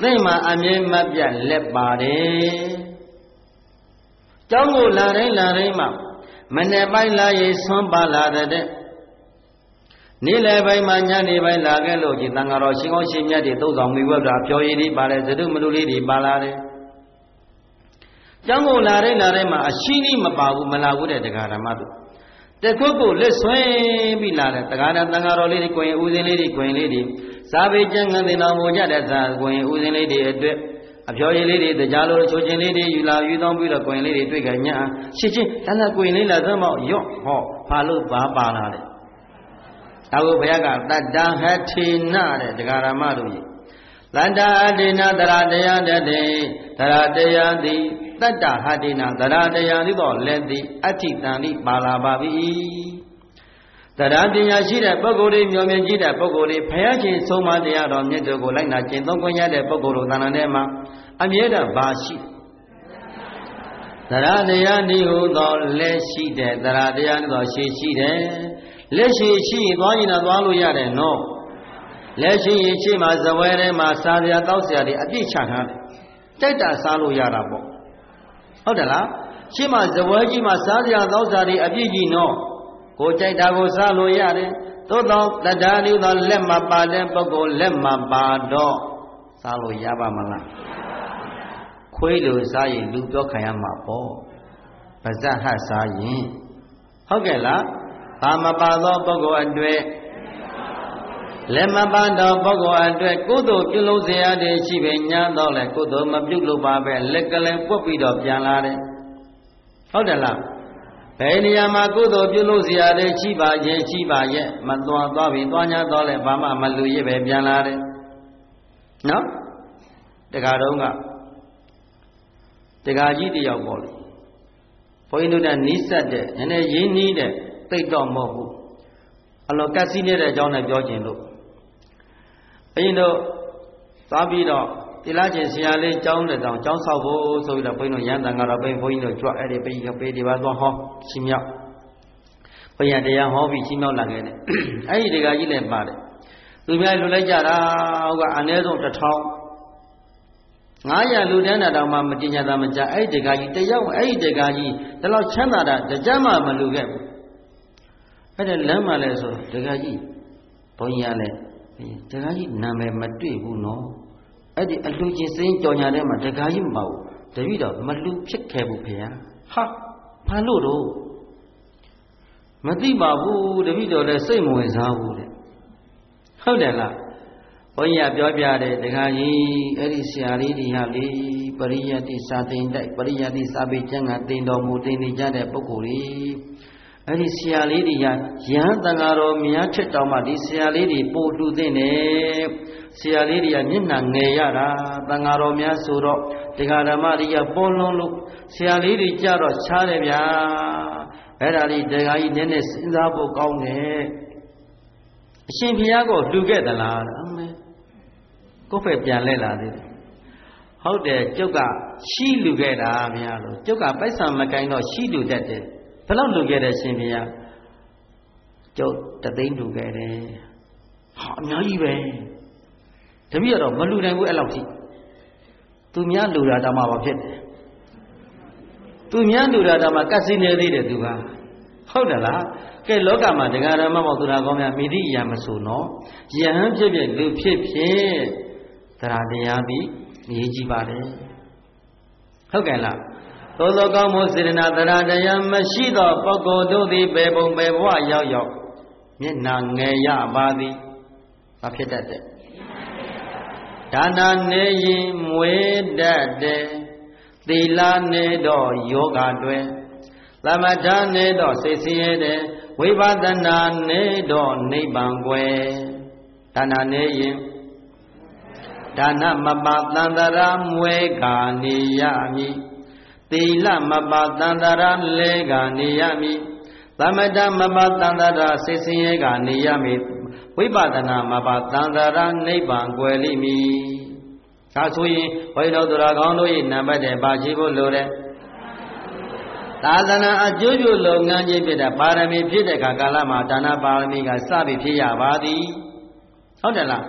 သိမှအမြဲမပြတ်လက်ပါတယ်ကျောင်းကိုလာတိုင်းလာတိုင်းမှာမနေ့ပိုင်းလာရေးဆွမ်းပါလာတဲ့နေ့လယ်ပိုင်းမှာညနေပိုင်းလာခဲ့လို့ဒီတန်ဃာတော်ရှင်ကောင်းရှင်မြတ်တွေသုံးဆောင်မိဘတာပြောရည်လေးပါတယ်သတုမလူလေးတွေပါလာတယ်ကျောင်းကိုလာတိုင်းလာတိုင်းမှာအရှိနီးမပါဘူးမလာဘူးတဲ့တရားဓမ္မတို့တခုတ်ကိုလက်ဆွဲပြီးလာတဲ့တရားဓမ္မတန်ဃာတော်လေးတွေကိုရင်ဦးစင်းလေးတွေကိုရင်လေးတွေစာပေကျမ်းဂန်တင်တော်မူကြတဲ့သာကိုရင်ဦးစင်းလေးတွေအတွက်အပြောရည်လေးတွေတရားလိုချိုးချင်းလေးတွေယူလာယူသောပြီးတော့ကိုရင်လေးတွေတွေ့ကြညာရှင်းချင်းတန်းတန်းကိုရင်လေးလာသမောက်ရော့ဟောဘာလို့ဘာပါလာလဲဒါကိုဘုရားကတတ္တဟထေနတဲ့တရားဓမ္မတို့ကြီးတတ္တဟထေနသရတရားတည်းသရတရားသည်တတ္တဟထေနသရတရားသည်တော့လက်သည်အဋ္ဌိတန်သည်ပါလာပါပြီသရပညာရှိတဲ့ပုဂ္ဂိုလ်တွေမျှော်မြင်ကြည့်တဲ့ပုဂ္ဂိုလ်တွေဘုရားရှင်ဆုံးမတရားတော်မြတ်တို့ကိုလိုက်နာကျင့်သုံးခွင့်ရတဲ့ပုဂ္ဂိုလ်တို့သဏ္ဍာန်ထဲမှာအမြဲတမ်းပါရှိသရတရားဒီဟုသောလက်ရှိတဲ့သရတရားတော့ရှိရှိတယ်လက်ရှိရှိသွားရင်တော့သွားလို့ရတယ်နော်လက်ရှိရင်ရှိမှဇဝဲထဲမှာစားစရာတောက်စရာတွေအပြည့်ချထားတယ်တိုက်တာစားလို့ရတာပေါ့ဟုတ်တယ်လားရှိမှဇဝဲကြီးမှာစားစရာတောက်စရာတွေအပြည့်ကြီးနော်ကိုကြိုက်တာကိုစားလို့ရတယ်သို့သောတတ္ထာနုသောလက်မပါတဲ့ပုဂ္ဂိုလ်လက်မပါတော့စားလို့ရပါမလားခွေးလိုစားရင်လူပြောခံရမှာပေါ့ပါဇက်ဟတ်စားရင်ဟုတ်ကဲ့လားဘာမပါသောပုဂ္ဂိုလ်အတွေ့လက်မပါသောပုဂ္ဂိုလ်အတွေ့ကုသိုလ်ပြုလုပ်เสียရတဲ့ရှိပဲညာတော့လေကုသိုလ်မပြုလုပ်ပါပဲလက်ကလေးပွတ်ပြီးတော့ပြန်လာတယ်ဟုတ်တယ်လားဘယ်နေရာမှာကုသိုလ်ပြုလုပ်เสียရတဲ့ရှိပါရဲ့ရှိပါရဲ့မသွားသွားပြီသွားညာတော့လေဘာမှမလူရပဲပြန်လာတယ်နော်တခါတော့ကတခါကြီးတယောက်ပေါ့လေဘုန်းကြီးတို့ကနီးစက်တဲ့နည်းနည်းရင်းနှီးတဲ့သိတော့မဟုတ်ဘူးအလောကစီးနေတဲ့အကြောင်းနဲ့ပြောခြင်းလို့အရင်တော့သွားပြီးတော့တိလာချင်းဆရာလေးကျောင်းတဲ့တောင်ကျောင်းဆောက်ဖို့ဆိုပြီးတော့ဘုန်းကြီးတို့ရန်တန်ကတော့ဘုန်းကြီးတို့ကြွအဲ့ဒီပိပိဒီပါသွားဟောရှင်းမြောက်ဘုရားတရားဟောပြီးရှင်းမြောက်လာခဲ့တယ်အဲ့ဒီတရားကြီးလည်းပါတယ်သူများလူလိုက်ကြတာဟောကအနည်းဆုံးတစ်ထောင်ငါးရာလူတန်းတာတောင်မှမတင်ညာတာမကြအဲ့ဒီတရားကြီးတယောက်အဲ့ဒီတရားကြီးဒီလောက်ချမ်းသာတာတကြမ်းမှမလူခဲ့ဘူးအဲ့ဒါလမ်းမှလည်းဆိုတခါကြီးဘုန်းကြီးကလည်းတခါကြီးနာမည်မတွေ့ဘူးနော်အဲ့ဒီအလူချင်းစိမ့်ကြော်ညာထဲမှာတခါကြီးမပေါ့တပည့်တော်မလူဖြစ်ခဲ့ဘူးဖေဟာဟာဘာလို့တော့မသိပါဘူးတပည့်တော်လည်းစိတ်မဝင်စားဘူးတဲ့ဟုတ်တယ်လားဘုန်းကြီးကပြောပြတယ်တခါကြီးအဲ့ဒီဆရာလေးတွေဟာလေပရိယတ်တိစာသင်တိုက်ပရိယတ်တိစာပေကျမ်းကသင်တော်မူသင်နေကြတဲ့ပုဂ္ဂိုလ်ကြီးအဲ့ဒီဆရာလေးတွေကရဟန်းတန်ဃာတော်များထက်တောင်မှဒီဆရာလေးတွေပို့တူသင့်တယ်ဆရာလေးတွေကမျက်နှာငယ်ရတာတန်ဃာတော်များဆိုတော့တရားဓမ္မတွေကပေါ်လွန်လို့ဆရာလေးတွေကြတော့ချားတယ်ဗျာအဲ့ဒါလေးတရားကြီးနည်းနည်းစဉ်းစားဖို့ကောင်းတယ်အရှင်ဘုရားကိုလှူခဲ့သလားအမေကိုယ့်ဖက်ပြန်လဲလာသေးတယ်ဟုတ်တယ်ကျုပ်ကရှိလှူခဲ့တာဗျာလို့ကျုပ်ကပိုက်ဆံမကင်တော့ရှိလှူတတ်တယ်ဘယ်လောက်လှူခဲ့တယ်ရှင်ဘုရားကျုပ်တသိန်းလှူခဲ့တယ်ဟာအများကြီးပဲတပည့်တော့မလှူနိုင်ဘူးအဲ့လောက်ထိသူများလှူတာတောင်မှဘာဖြစ်တယ်သူများလှူတာတောင်မှကတ်စီနေသေးတယ်သူကဟုတ်တယ်လားကဲလောကမှာတရားဓမ္မပေါ့သူတော်ကောင်းများမိသည့်အရာမဆိုနော်ယဟန်ဖြစ်ဖြစ်လူဖြစ်ဖြစ်တရားတရားပြီးအရေးကြီးပါတယ်ဟုတ်ကဲ့လားသို့သောကောင်းမှုစေတနာတရားတရားမရှိသောပုဂ္ဂိုလ်တို့သည်ပေပုံပေဘဝရောက်ရောက်မျက်နှာငယ်ရပါသည်ဘာဖြစ်တတ်တဲ့ဒါနာနေရင်မွေးတတ်တဲ့သီလနေတော့ယောဂတွင်သမထနေတော့စိတ်ဆင်းရဲတဲ့ဝိပဿနာနေတော့နိဗ္ဗာန်ွယ်ဒါနာနေရင်ဒါနမပသန္တရာမွေခာနေရမည်သီလမပသန္တရာလေကနေရမည်သမထမပသန္တရာစိတ်ဆင်းရဲကနေရမည်ဝိပဿနာမပသန္တရာနိဗ္ဗာန်ွယ်လိမည်ဒါဆိုရင်ဘုရားတော်သူတော်ကောင်းတို့၏နံပါတ်တဲ့ပါရှိဖို့လိုတယ်သာသနာအကျိုးပြုလုပ်ငန်းကြီးဖြစ်တဲ့ပါရမီဖြစ်တဲ့အခါကာလမှာဒါနပါရမီကစပြီးဖြစ်ရပါသည်ဟုတ်တယ်လား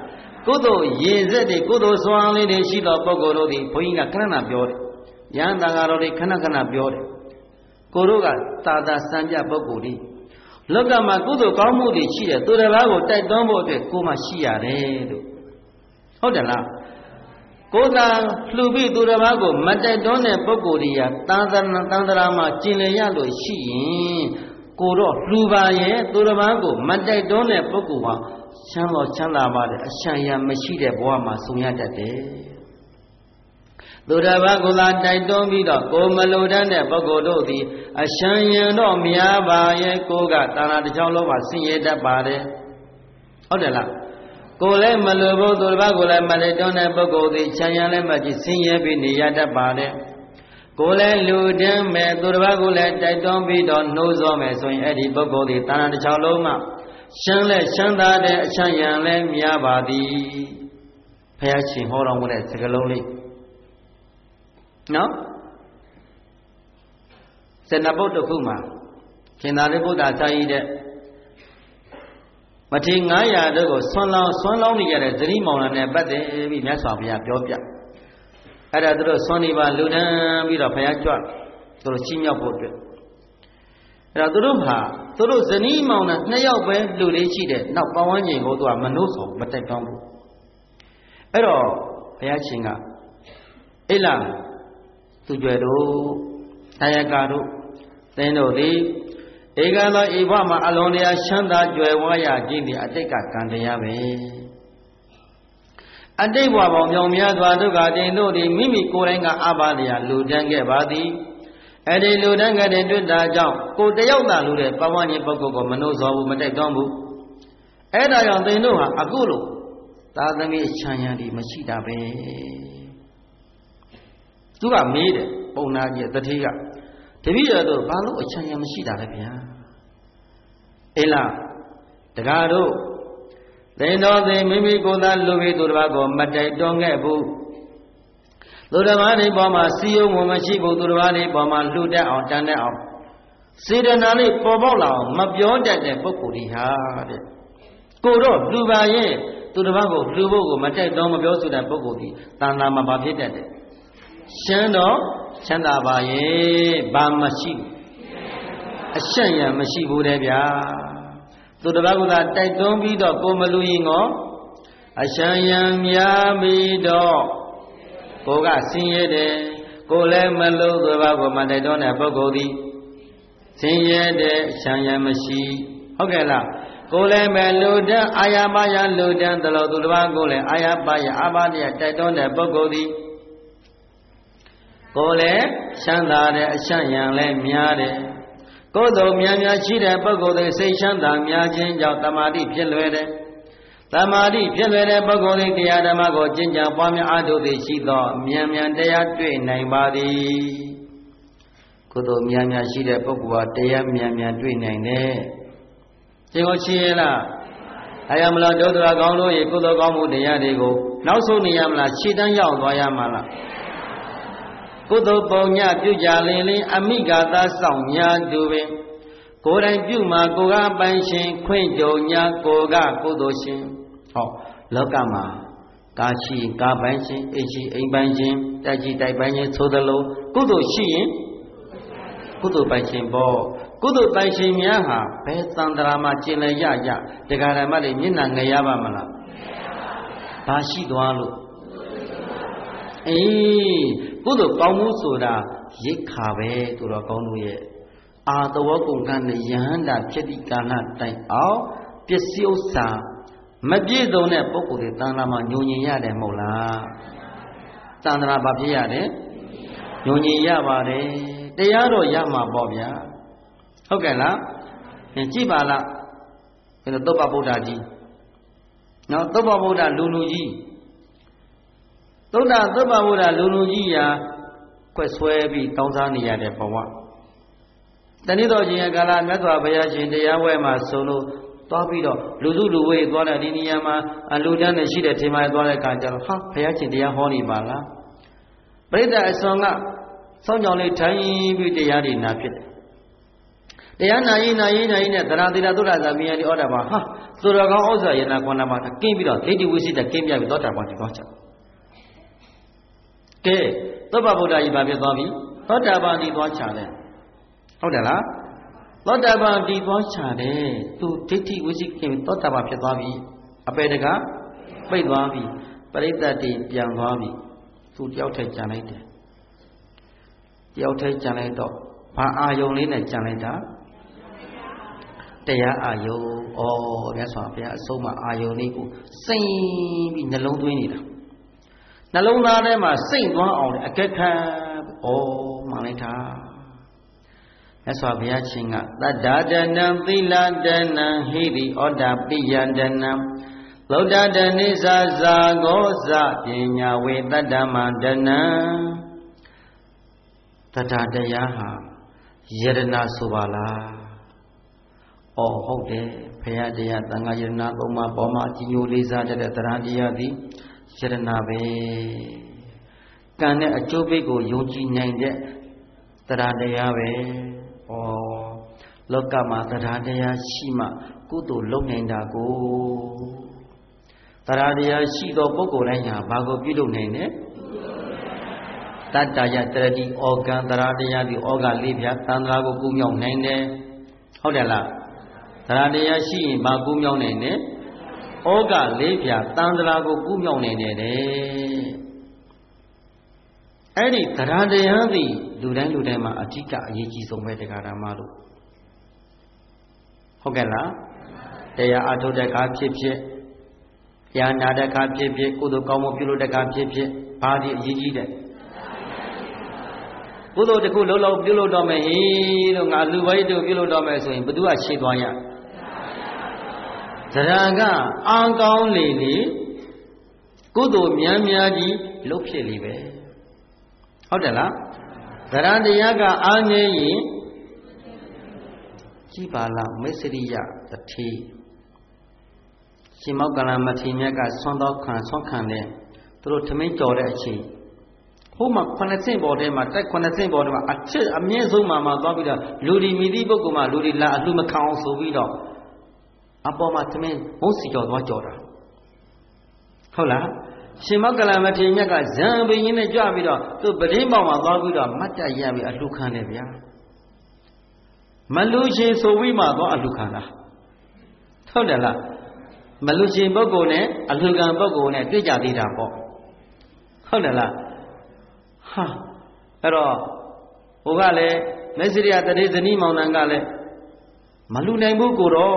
ကုသိုလ်ရည်စက်တွေကုသိုလ်စွမ်းလေးတွေရှိသောပုဂ္ဂိုလ်တို့သည်ဘုန်းကြီးကခဏခဏပြောတယ်ယဟန်တန်ဃာတော်တွေခဏခဏပြောတယ်ကိုတို့ကသာသာစံပြပုဂ္ဂိုလ်တွေလောကမှာကုသိုလ်ကောင်းမှုတွေရှိတယ်သူတစ်ပါးကိုတိုက်တွန်းဖို့အတွက်ကိုမှရှိရတယ်လို့ဟုတ်တယ်လားကိုယ်သာလှူပြီးသူတစ်ပါးကိုမတိုက်တွန်းတဲ့ပုဂ္ဂိုလ်တွေကသာသနာတန်တရာမှာကျင်လည်ရလို့ရှိရင်ကိုတော့လှူပါရဲ့သူတစ်ပါးကိုမတိုက်တွန်းတဲ့ပုဂ္ဂိုလ်ဟာချမ်းတော်ချမ်းသာပါတဲ့အရှံရံမရှိတဲ့ဘဝမှာဆုံရတတ်တယ်သူတစ်ပါးကိုသာတိုက်တွန်းပြီးတော့ကိုမလိုတတ်တဲ့ပုဂ္ဂိုလ်တို့သည်အရှံရံတော့များပါရဲ့ကိုကတာနာတစ်ချောင်းလုံးမှာဆင်းရဲတတ်ပါတယ်ဟုတ်တယ်လားကိုလည်းမလိုဘူးသူတစ်ပါးကိုလည်းမတိုက်တွန်းတဲ့ပုဂ္ဂိုလ်သည်ချမ်းရံလည်းမကြည့်ဆင်းရဲပြီးနေရတတ်ပါတယ်ကိုလည်းလူတန်းမဲ့သူတစ်ပါးကိုလည်းတိုက်တွန်းပြီးတော့နှိုးဆော်မယ်ဆိုရင်အဲ့ဒီပုဂ္ဂိုလ်သည်တာနာတစ်ချောင်းလုံးမှာရှမ်းလဲရှမ်းသာတဲ့အချမ်းရံလဲများပါသည်ဘုရားရှင်ဟောတော်မူတဲ့စကားလုံးလေးနော်စေနဘုတ်တစ်ခုမှာရှင်သာရိပုတ္တရာစာရည်တဲ့မထေရ၅ရာတို့ကိုဆွမ်းလောင်းဆွမ်းလောင်းနေကြတဲ့သတိမောင်နှံနဲ့ပတ်သက်ပြီးမြတ်စွာဘုရားပြောပြအဲ့ဒါသူတို့ဆွမ်းနေပါလူတန်းပြီးတော့ဘုရားကြွသူတို့ရှင်းမြောက်ဖို့အတွက်အဲ့တော့သူတို့ဟာသူတို့ဇနီးမောင်နှံနှစ်ယောက်ပဲလူလေးရှိတယ်နောက်ပဝန်းကျင်ကိုသူကမနှုတ်ဆောင်မတိုက်တောင်းဘူးအဲ့တော့ဘုရားရှင်ကအိလာသူကြွယ်တို့ဆရာကာတို့သင်တို့သည်ဧကံသောဤဘဝမှာအလုံးတရားချမ်းသာကြွယ်ဝရခြင်းသည်အတိတ်ကကံတရားပဲအတိတ်ဘဝပေါင်းမြောင်များစွာဒုက္ခတင်တို့သည်မိမိကိုယ်တိုင်ကအာဘာတရားလူတန်းခဲ့ပါသည်အဲ့ဒီလူတန်းခဲ့တဲ့တွေ့တာကြောင့်ကိုတယောက်သာလူတဲ့ပဝန်းကျင်ပုဂ္ဂိုလ်ကိုမနှိုးဆော်ဘူးမတိုက်တွန်းဘူးအဲ့ဒါကြောင့်သင်တို့ဟာအခုလိုသာသမီချမ်းရံဒီမရှိတာပဲသူကမေးတယ်ပုံနာကြီးတတိကတပည့်တော်တို့ဘာလို့အချမ်းရံမရှိတာလဲဗျာအေးလားတကားတို့သင်တော်သည်မိမိကိုယ်သာလူပြီးသူတစ်ပါးကိုမတိုက်တွန်းခဲ့ဘူးသူတစ်ပါးတွေပေါ်မှာစီယုံဝင်မရှိဘူးသူတစ်ပါးတွေပေါ်မှာလှူတတ်အောင်တန်တတ်အောင်စေတနာလေးပေါ်ပေါက်လာအောင်မပြောတတ်တဲ့ပုဂ္ဂိုလ်တွေဟာတဲ့ကိုတော့လှူပါရဲ့သူတစ်ပါးကိုလှူဖို့ကိုမတိုက်တွန်းမပြောဆိုတဲ့ပုဂ္ဂိုလ်ဒီတန်တာမှာဘာဖြစ်တတ်တယ်ရှမ်းတော့ချမ်းသာပါရဲ့ဘာမရှိအရှံ့ရမရှိဘူးတဲ့ဗျာသူတစ်ပါးကသာတိုက်တွန်းပြီးတော့ကိုမလူရင်ကောအရှံ့ရများပြီးတော့ကိုကဆင်းရဲတယ်ကိုလည်းမလို့သူတစ်ပါးကိုမတိုက်တွန်းတဲ့ပုဂ္ဂိုလ်သည်ဆင်းရဲတဲ့အရှံ့ရမရှိဟုတ်ကဲ့လားကိုလည်းပဲလူတန်းအာရပါယလူတန်းတလို့သူတစ်ပါးကိုလည်းအာရပါယအာဘာတရားတိုက်တွန်းတဲ့ပုဂ္ဂိုလ်သည်ကိုလည်းချမ်းသာတဲ့အရှံ့ရံလည်းများတယ်ကိုယ်တော်များများရှိတဲ့ပုဂ္ဂိုလ်တွေစိတ်ချမ်းသာများခြင်းကြောင့်တမာတိဖြစ်လွယ်တယ်တမာတိဖြစ်လွယ်တဲ့ပုဂ္ဂိုလ်တွေတရားဓမ္မကိုကျင့်ကြံပွားများအားထုတ်သည်ရှိသောမြန်မြန်တရားတွေ့နိုင်ပါသည်ကိုယ်တော်များများရှိတဲ့ပုဂ္ဂိုလ်ဟာတရားမြန်မြန်တွေ့နိုင်တယ်သင်ကိုရှိရလားအယမလားဒုဒ္ဒရာကောင်းလို့ရေကုသိုလ်ကောင်းမှုတရားတွေကိုနောက်ဆုံးနေရမလားခြေတန်းရောက်သွားရမှာလားကုသိုလ်ပုံညပြုကြလင်လင်အမိဂါသာဆောင်ညာသူပင်ကိုယ်တိုင်ပြုမှာကိုကပိုင်ရှင်ခွင့်ကြုံညာကိုကကုသိုလ်ရှင်ဟောလောကမှာကာရှိကာပိုင်ရှင်အိရှိအိမ်ပိုင်ရှင်တိုက်ကြီးတိုက်ပိုင်ရှင်သို့သလိုကုသိုလ်ရှိရင်ကုသိုလ်ပိုင်ရှင်ပေါ့ကုသိုလ်ပိုင်ရှင်များဟာဘယ်သံတရာမှာကျင်လည်ရရတရားဓမ္မတွေမျက်နှာငယ်ရပါမလားဘာရှိသွားလို့အေးကုသိုလ်ကောင်းမှုဆိုတာရိတ်ခါပဲသူတော်ကောင်းတို့ရဲ့အာသဝကုန်ကနဲ့ယဟန္တာဖြစ်သည့်ကာလတိုင်အောင်ပစ္စည်းဥစ္စာမပြည့်စုံတဲ့ပုဂ္ဂိုလ်တွေတန်ត្រာမှာညှို့ညင်ရတယ်မဟုတ်လားတန်ត្រာဘာဖြစ်ရတယ်ညှို့ညင်ရပါတယ်တရားတော့ရမှာပေါ့ဗျာဟုတ်ကဲ့လားကြည့်ပါလားဘယ်လိုသုဘဗုဒ္ဓကြီးနော်သုဘဗုဒ္ဓလူလူကြီးသုဒ္ဓသုဘဗုဒ္ဓလူလူကြီးရာခွက်ဆွဲပြီးတောင်းစားနေရတဲ့ဘဝတဏှိတော်ရှင်ရဲ့ကာလမြတ်စွာဘုရားရှင်တရားဝဲမှာဆိုလို့သွားပြီးတော့လူစုလူဝေးသွားတဲ့ဒီနေရာမှာလူတန်းနဲ့ရှိတဲ့ထင်မှသွားတဲ့အခါကျတော့ဟာဘုရားရှင်တရားဟောနေပါလားပရိသတ်အစွန်ကစောင်းကြောင်လေးထိုင်ပြီးတရားတွေနာဖြစ်တယ်တရားနာရင်နာရင်နာရင်နဲ့သရတိရသုဒ္ဓဇာမီယတိဩတာပါဟာသူတော်ကောင်းဥစ္စာယနာကောဏမှာကင်းပြီးတော့ဒိဋ္ဌိဝိသိတကင်းပြပြီးသောတာပန်ဒီသွားချကဲသုဘဗုဒ္ဓကြီးဘာဖြစ်သွားပြီသောတာပန်ဒီသွားချတယ်ဟုတ်တယ်လားသောတာပန်ဒီသွားချတယ်သူဒိဋ္ဌိဝိသိကင်းသောတာပန်ဖြစ်သွားပြီအပေတကပိတ်သွားပြီပရိသတ်တိပြန်သွားပြီသူတယောက်ထက်ကြံလိုက်တယ်တယောက်ထက်ကြံလိုက်တော့ဘာအာယုံလေးနဲ့ကြံလိုက်တာတရားအာယုံဩမြတ်စွာဘုရားအဆုံးမအာယုံလေးကိုစိမ့်ပြီးနှလုံးသွင်းနေတာနှလုံးသားထဲမှာစိမ့်သွားအောင်အကက်ခံဩမှန်လိုက်တာမြတ်စွာဘုရားရှင်ကသတ္တဒနံသီလဒနံဟိရိဩဒပိယဒနံသုဒ္ဓဒနိသဇာဂောဇပညာဝေတတ္တမဒနံတတ္တတရားဟာယရဏဆိုပါလားဩဟုတ်တယ်ဘုရားတရားသံဃာယရဏသုံးပါးပေါ်မှာကြီးညိုလေးစားတဲ့တရားတရားသည်ယရဏပဲကံနဲ့အကျိုးပေးကိုယုံကြည်နိုင်တဲ့တရားတရားပဲဩလောကမှာတရားတရားရှိမှကုသိုလ်လုပ်နိုင်တာကိုတရားတရားရှိသောပုဂ္ဂိုလ်တိုင်းဟာဘာကိုပြုလုပ်နိုင်လဲတတ္တယတရတိဩကံတရားတရားဒီဩဃလေးပြသံဃာကိုကူးမြောက်နိုင်တယ်ဟုတ်တယ်လားတရားတရားရှိရင်ဘာကူးမြောက်နိုင်တယ်ဩဃလေးပြသံဃာကိုကူးမြောက်နိုင်တယ်တဲ့အဲ့ဒီတရားတရားသည်လူတိုင်းလူတိုင်းမှာအဓိကအရေးကြီးဆုံးပဲတရားဓမ္မလို့ဟုတ်ကဲ့လားတရားအထုတ်တဲ့အခါဖြစ်ဖြစ်တရားနာတဲ့အခါဖြစ်ဖြစ်ကုသိုလ်ကောင်းမှုပြုလို့တဲ့အခါဖြစ်ဖြစ်ဘာဒီအရေးကြီးတဲ့ကုသိုလ်တစ်ခုလုံးလုံးပြုလို့တော့မယ်ဟေးလို့ငါလူပိုက်တို့ပြုလို့တော့မယ်ဆိုရင်ဘသူကရှေ့သွားရဇရာကအာကောင်းလေလေကုသိုလ်များများကြီးလှုပ်ဖြစ်လေပဲဟုတ်တယ်လားဇရာတရားကအာငြိရင်ကြည်ပါလားမစ္စရိယတတိရှင်မောက္ကလမထေရမြတ်ကဆွမ်းတော်ခံဆွမ်းခံတဲ့သူတို့ထမင်းကြော်တဲ့အချိန်ဟိုမှာခုနှစ်ဆင့်ပေါ်ထဲမှာတက်ခုနှစ်ဆင့်ပေါ်ထဲမှာအချစ်အမြင့်ဆုံးမှာမှာသွားပြီးတော့လူဒီမိသည့်ပုဂ္ဂိုလ်မှာလူဒီလာအလှမခံအောင်ဆိုပြီးတော့အပေါ်မှာသမင်းဘုံစီကြော်သွားကြော်တာဟုတ်လားရှင်မောက္ကလမထေရမြတ်ကဇံပင်ရင်းနဲ့ကြွပြီးတော့သူပဒင်းပေါင်မှာသွားပြီးတော့မတ်တရပြီးအလှခံတယ်ဗျာမလူရှင်ဆိုပြီးမှသွားအလှခံတာဟုတ်တယ်လားမလူရှင်ပုဂ္ဂိုလ်နဲ့အလှခံပုဂ္ဂိုလ်နဲ့တွေ့ကြသေးတာပေါ့ဟုတ်တယ်လားဟာအဲ့တော့ဟိုကလည်းမေစရိယတရေဇနီးမောင်နှံကလည်းမလူနိုင်ဘူးကိုတော့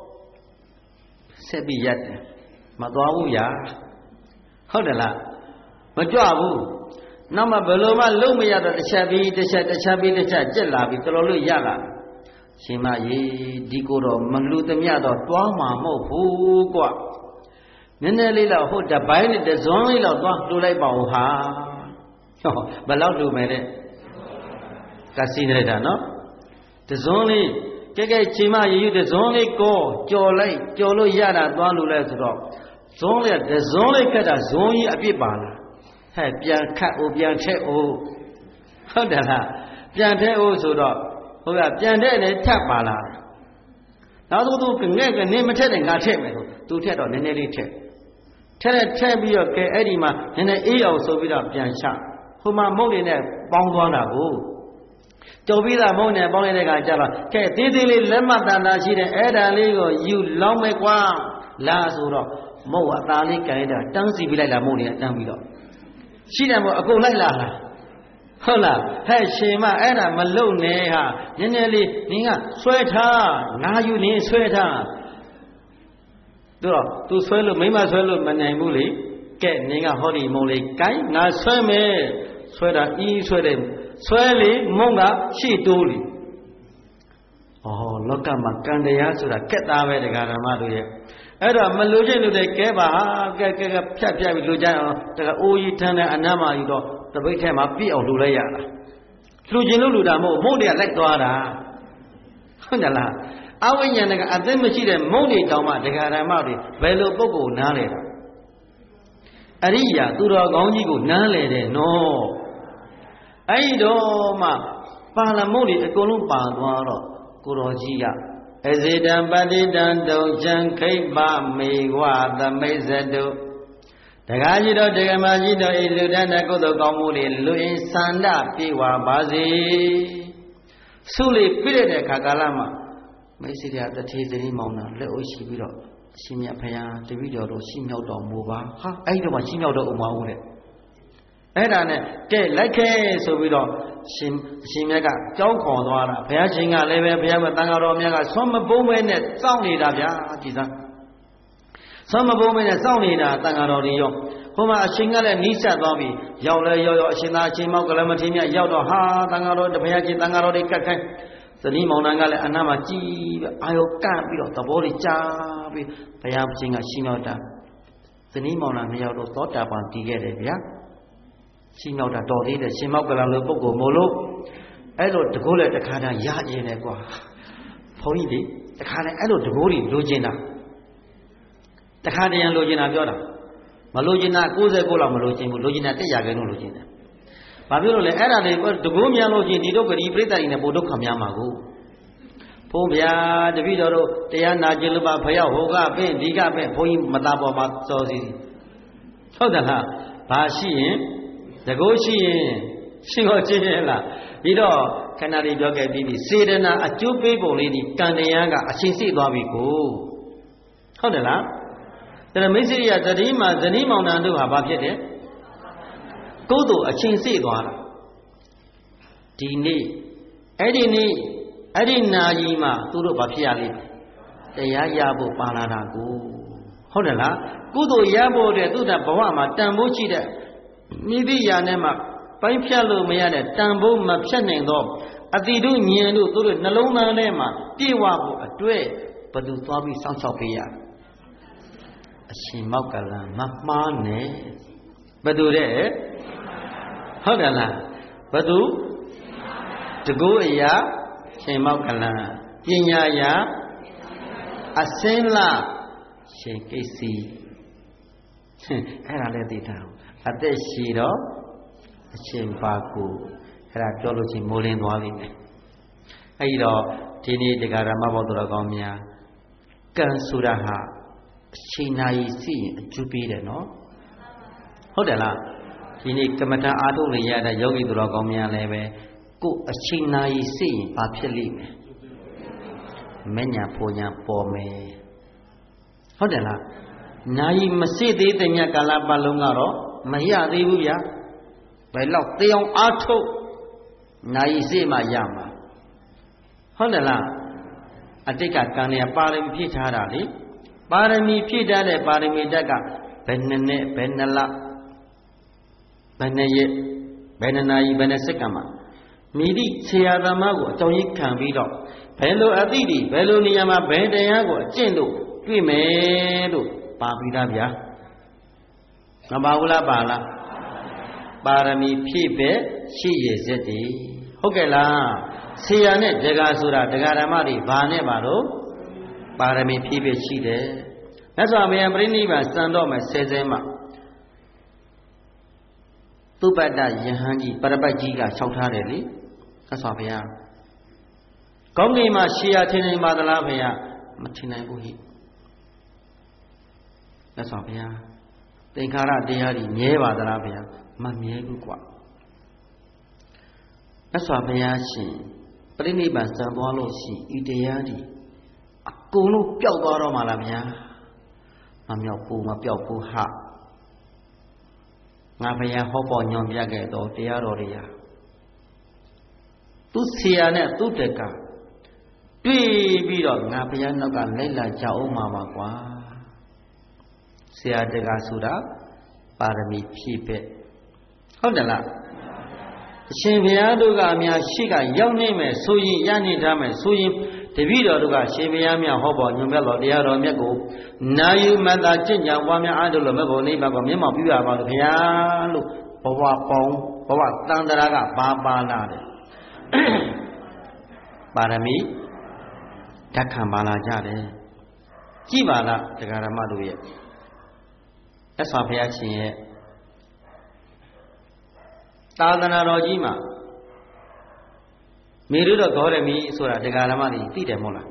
ဆက်ပြီးရက်တယ်မသွားဘူးညာဟုတ်တယ်လားမကြွဘူးနောက်မှဘယ်လိုမှလုံးမရတော့တစ်ချက်ပြီးတစ်ချက်တစ်ချက်ပြီးတစ်ချက်ကြက်လာပြီးတော်တော်လို့ရလာရှင်မရေဒီကိုတော့မလူသမျှတော့တွားမှာမဟုတ်ဘူးကွနည်းနည်းလေးတော့ဟုတ်တပိုင်းနဲ့တဇွန်လေးတော့တွားလှူလိုက်ပါဦးဟာဟောဘယ်လောက်လှူမယ်တဲ့ကစီနေတာနော်တဇွန်လေးကြဲကြဲချိန်မရေယူတဇွန်လေးကောကြော်လိုက်ကြော်လို့ရတာတွားလှူလိုက်ဆိုတော့ဇွန်လေးတဇွန်လေးခက်တာဇွန်ကြီးအပြစ်ပါလားဟဲ့ပြန်ခတ်ဦးပြန်ထက်ဦးဟုတ်တယ်လားပြန်ထက်ဦးဆိုတော့ဟုတ်ကဲ့ပြန်တဲ့လေထပ်ပါလားနောက်သူသူငဲ့ကနေမထက်တဲ့ငါထက်မယ်ဆိုသူထက်တော့နည်းနည်းလေးထက်ထက်ထက်ပြီးတော့ကဲအဲ့ဒီမှာနည်းနည်းအေးအောင်ဆိုပြီးတော့ပြန်ချဟိုမှာမုတ်တွေနဲ့ပေါင်းသွားတာကိုကြော်ပြီးသားမုတ်နဲ့ပေါင်းလိုက်တဲ့အခါကျတော့ကဲသေးသေးလေးလက်မတန်တာရှိတယ်အဲ့ဒါလေးကိုယူလောင်းမယ်ကွာလာဆိုတော့မုတ်အသားလေးကန်လိုက်တာတန်းစီပြီးလိုက်လာမုတ်တွေကတန်းပြီးတော့ရှိတယ်မို့အကုန်လိုက်လာလားဟုတ်လားဟဲ့ရှင်မအဲ့ဒါမလုံနဲ့ဟာနည်းနည်းလေးနင်းကဆွဲထားငါယူနေဆွဲထားသူတော့သူဆွဲလို့မိမဆွဲလို့မနိုင်ဘူးလေကဲနင်းကဟောဒီမုံလေးကိုင်းငါဆွဲမယ်ဆွဲတာအီးဆွဲတယ်ဆွဲလေမုံကရှေ့တိုးလေဩလောကမှာကံတရားဆိုတာကက်သားပဲတရားဓမ္မတို့ရဲ့အဲ့တော့မလူချင်းလို့တဲ့ကဲပါကဲကဲကဖြတ်ဖြတ်ပြီးလူကြအောင်တကအိုးကြီးထမ်းတဲ့အနမ်းမယူတော့တပိတ်ထဲမှာပြည့်အောင်လှူလိုက်ရတာလှူခြင်းလို့လှူတာမဟုတ်မုံတွေကလိုက်သွားတာဟုတ်တယ်လားအဝိညာဏကအသိမရှိတဲ့မုံတွေတောင်မှတရားဓမ္မတွေဘယ်လိုပုဂ္ဂိုလ်နားလဲတာအရိယာသူတော်ကောင်းကြီးကိုနားလဲတယ်နော်အဲ့ဒီတော့မှပါဠမုံတွေအကုန်လုံးပါသွားတော့ကိုတော်ကြီးကအဇေတံပတိတံဒုံချံခိဗ္ဗမေဝသမိတ်ဇတုတကားကြီးတော်တကမာကြီးတော်ဤလူတန်းတဲ့ကုသိုလ်ကောင်းမှုတွေလူအင်းဆန္ဒပြေဝပါစေဆုလေးပြည့်တဲ့အခါကာလမှာမိတ်ဆွေတွေကတထေသတိမောင်းတာလက်အုပ်ရှိပြီးတော့အရှင်မြတ်ဖရာတပည့်တော်တို့ရှိမြောက်တော်မူပါဟာအဲ့ဒီတော့မှရှိမြောက်တော်ဥမာဦးတဲ့အဲ့ဒါနဲ့ကဲလိုက်ခဲဆိုပြီးတော့ရှင်အရှင်မြတ်ကကြောင်းခေါ်သွားတာဘုရားရှင်ကလည်းပဲဘုရားကတန်ဃာတော်မြတ်ကဆွမ်းမပုံးမဲနဲ့စောင့်နေတာဗျာကြည်စားဆွမ်းမပုံးမဲနဲ့စောင့်နေတာတန်ဃာတော်တွေရောဟိုမှာအရှင်ကလည်းနီးစပ်သွားပြီရောက်လဲရောက်ရောက်အရှင်သာအရှင်မောက်ကလည်းမထင်းမြတ်ရောက်တော့ဟာတန်ဃာတော်တဘုရားရှင်တန်ဃာတော်တွေကတ်ခိုင်းသတိမောင်နှံကလည်းအနားမှာကြည်ပြီးအာယောကပ်ပြီးတော့သဘောတွေကြားပြီးဘုရားရှင်ကရှိမြောက်တာသတိမောင်နှံမရောက်တော့သောတာပန်တည်ခဲ့တယ်ဗျာရှိမြောက်တာတော်သေးတယ်ရှင်မောက်ကလလိုပုဂ္ဂိုလ်မို့လို့အဲ့လိုတကိုးလည်းတခါတည်းရကျင်တယ်ကွာဘုန်းကြီးတွေတခါတည်းအဲ့လိုတကိုးတွေလိုချင်တာတခါတည်းရန်လိုချင်တာပြောတာမလိုချင်တာကိုးဆယ်ကိုးလောက်မလိုချင်ဘူးလိုချင်တာတစ်ရာခိုင်နှုန်းလိုချင်တယ်ဘာဖြစ်လို့လဲအဲ့ဒါတွေတကိုးမြန်လို့ချင်းဒီတော့ဂရီပြိတ္တိနဲ့ပို့ဒုက္ခများမှာကိုဘုန်းဗျာတပည့်တော်တို့တရားနာကျင်လို့ပါဖယောက်ဟိုကပင့်ဒီကပင့်ဘုန်းကြီးမသားပေါ်မှာစောစီဟုတ်တယ်လားဘာရှိရင်တကိုးရှိရင်ရှိတော့ချင်းရဲ့လားပြီးတော့ခဏလေးပြောခဲ့ပြီးပြီစေတနာအကျိုးပေးပုံလေးဒီကံတရားကအချင်းစိသွားပြီကိုဟုတ်တယ်လားဒါမိတ်ဆွေရသတိမှာဇနီးမောင်နှံတို့ဟာဘာဖြစ်တယ်ကုသိုလ်အချင်းစိသွားတာဒီနေ့အဲ့ဒီနေ့အဲ့ဒီနာကြီးမှာသူတို့ဘာဖြစ်ရလိမ့်တရားရဖို့ပါလာတာကိုဟုတ်တယ်လားကုသိုလ်ရဖို့တဲ့သူ့ဘဝမှာတန်ဖိုးရှိတဲ့မိသည့်ရာနဲ့မှပိုင်းဖြတ်လို့မရတဲ့တန်ဖိုးမဖြတ်နိုင်တော့အတိတို့ဉာဏ်တို့သူတို့နှလုံးသားထဲမှာပြေဝဖို့အတွက်ဘသူသွားပြီးစောင့်ရှောက်ပေးရအရှင်မောက်ကလန်မမှားနဲ့ဘသူတဲ့ဟုတ်တယ်လားဘသူတကူအရာရှင်မောက်ကလန်ပညာရာအစင်းလရှင်ကိစ္စအဲ့ဒါလည်းသိတာအသက်ရှိတော့အရှင်ပါကူအဲ့ဒါပြောလို့ချင်းမိုးလင်းသွားပြီမယ်အဲ့ဒီတော့ဒီနေ့တရားဓမ္မဘောတော်ကောင်းများကံဆိုတာဟာအချိန်နာရီစီရင်အကျိုးပေးတယ်နော်ဟုတ်တယ်လားဒီနေ့ကမ္မထာအာထုတ်နေရတဲ့ယောဂီသူတော်ကောင်းများလည်းပဲကိုယ်အချိန်နာရီစီရင်ဘာဖြစ်လိမ့်မယ်မညာဖို့ညာပေါ်မယ်ဟုတ်တယ်လားနာရီမစစ်သေးတဲ့ညကာလပတ်လုံးကတော့မရသေးဘူးဗျာဘယ်တော့တေအောင်အားထုတ်နာရီစိမှရမှာဟုတ်တယ်လားအတိတ်ကကံเนี่ยပါရမီဖြည့်ထားတာလေပါရမီဖြည့်ထားတဲ့ပါရမီတက်ကဘယ်နှစ်နဲ့ဘယ်နှစ်လဘယ်နှစ်ရက်ဘယ်နှစ်နာရီဘယ်နှစ်စက္ကန့်မှာမိသည့်ဆရာသမားကိုအကြောင်းရင်းခံပြီးတော့ဘယ်လိုအသည့်ဒီဘယ်လိုနေရာမှာဘယ်တရားကိုအကျင့်လို့တွေ့မယ်လို့ပါပြီးသားဗျာမပါဘူးလားပါလားပါရမီဖြည့်ပဲရှိရစက်တည်းဟုတ်ကဲ့လားဆရာနဲ့ဒကာဆိုတာဒကာဓမ္မတွေဘာနဲ့ပါတော့ပါရမီဖြည့်ပဲရှိတယ်မြတ်စွာဘုရားပြိဋိဘံစံတော့မယ်ဆယ်ဆယ်မှာသုပတ္တယဟန်ကြီးပရပတ်ကြီးကလျှောက်ထားတယ်လေမြတ်စွာဘုရားကောင်းကင်မှာရှေးရထင်နေပါသလားဘုရားမထင်နိုင်ဘူးဟိမြတ်စွာဘုရားသင်္ခါရတရားကြီးမြဲပါသလားဘုရားမမြဲဘူးကွာမြတ်စွာဘုရားရှင်ပြိဋိဘံစံသွားလို့ရှိဤတရားကြီးအကုန်လုံးပျောက်သွားတော့မှလားဗျာမမြောက်ဘူးမပျောက်ဘူးဟာငါဘုရားဟောပေါ်ညွန်ပြခဲ့တော့တရားတော်တွေဟာသူဆရာနဲ့သူတက်ကတွေ့ပြီးတော့ငါဘုရားနောက်ကလိုက်လာကြအောင်မှာပါကွာဆရာတက်ကဆိုတာပါရမီဖြည့်ပဲဟုတ်တယ်လားအရှင်ဘုရားတို့ကအများရှိကရောက်နေမယ်ဆိုရင်ရနေထားမယ်ဆိုရင်တပည့်တော်တို့ကရှင်ဘုရားမြတ်ဟောပေါ်ညွန်ပြတော်တရားတော်မြတ်ကိုနာယူမတ္တကျင့်ကြံပွားများအားထုတ်လို့မဲ့ဘုံနိဗ္ဗာန်ကိုမျက်မှောက်ပြုရပါလို့ဘုရားလို့ဘဝပေါင်းဘဝတန်တရာကဘာပါလာတယ်ပါရမီဓာတ်ခံပါလာကြတယ်ကြည်ပါလားတရားဓမ္မတို့ရဲ့အဆွာဘုရားရှင်ရဲ့သာသနာတော်ကြီးမှာမေရုဒ္ဓဂေါရမီဆိုတာတရားဓမ္မတွေသိတယ်မဟုတ်လား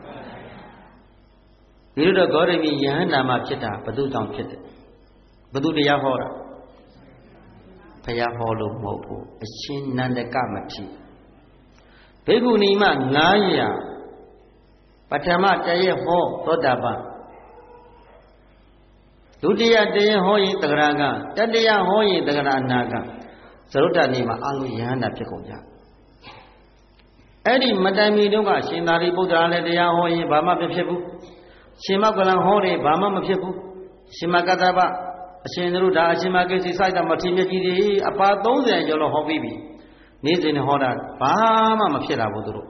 မေရုဒ္ဓဂေါရမီယဟန္တာမှာဖြစ်တာဘု து ကြောင့်ဖြစ်တယ်ဘု து တရားဟောတာဘုရားဟောလို့မဟုတ်ဘူးအရှင်နန္ဒကမထေရဘိက္ခုနီမငါးရာပထမတရဟောသောတာပန်ဒုတိယတရဟောရင်တဂရကတတိယဟောရင်တဂရအနာကသရုတ်တနေ့မှာအလုံးယဟန္တာဖြစ်ကုန်ကြအဲ့ဒီမတိုင်မီတုန်းကရှင်သာရိပုတ္တရာလည်းတရားဟောရင်ဘာမှမဖြစ်ဘူးရှင်မကလန်ဟောတယ်ဘာမှမဖြစ်ဘူးရှင်မကတ္တပအရှင်သရုတ်ဒါအရှင်မကိစ္စစိုက်တာမထေမြတ်ကြီးတွေအပါသုံးဆယ်ကျော်လောက်ဟောပြီးပြီနေ့စဉ်ဟောတာဘာမှမဖြစ်တာဘူးသူတို့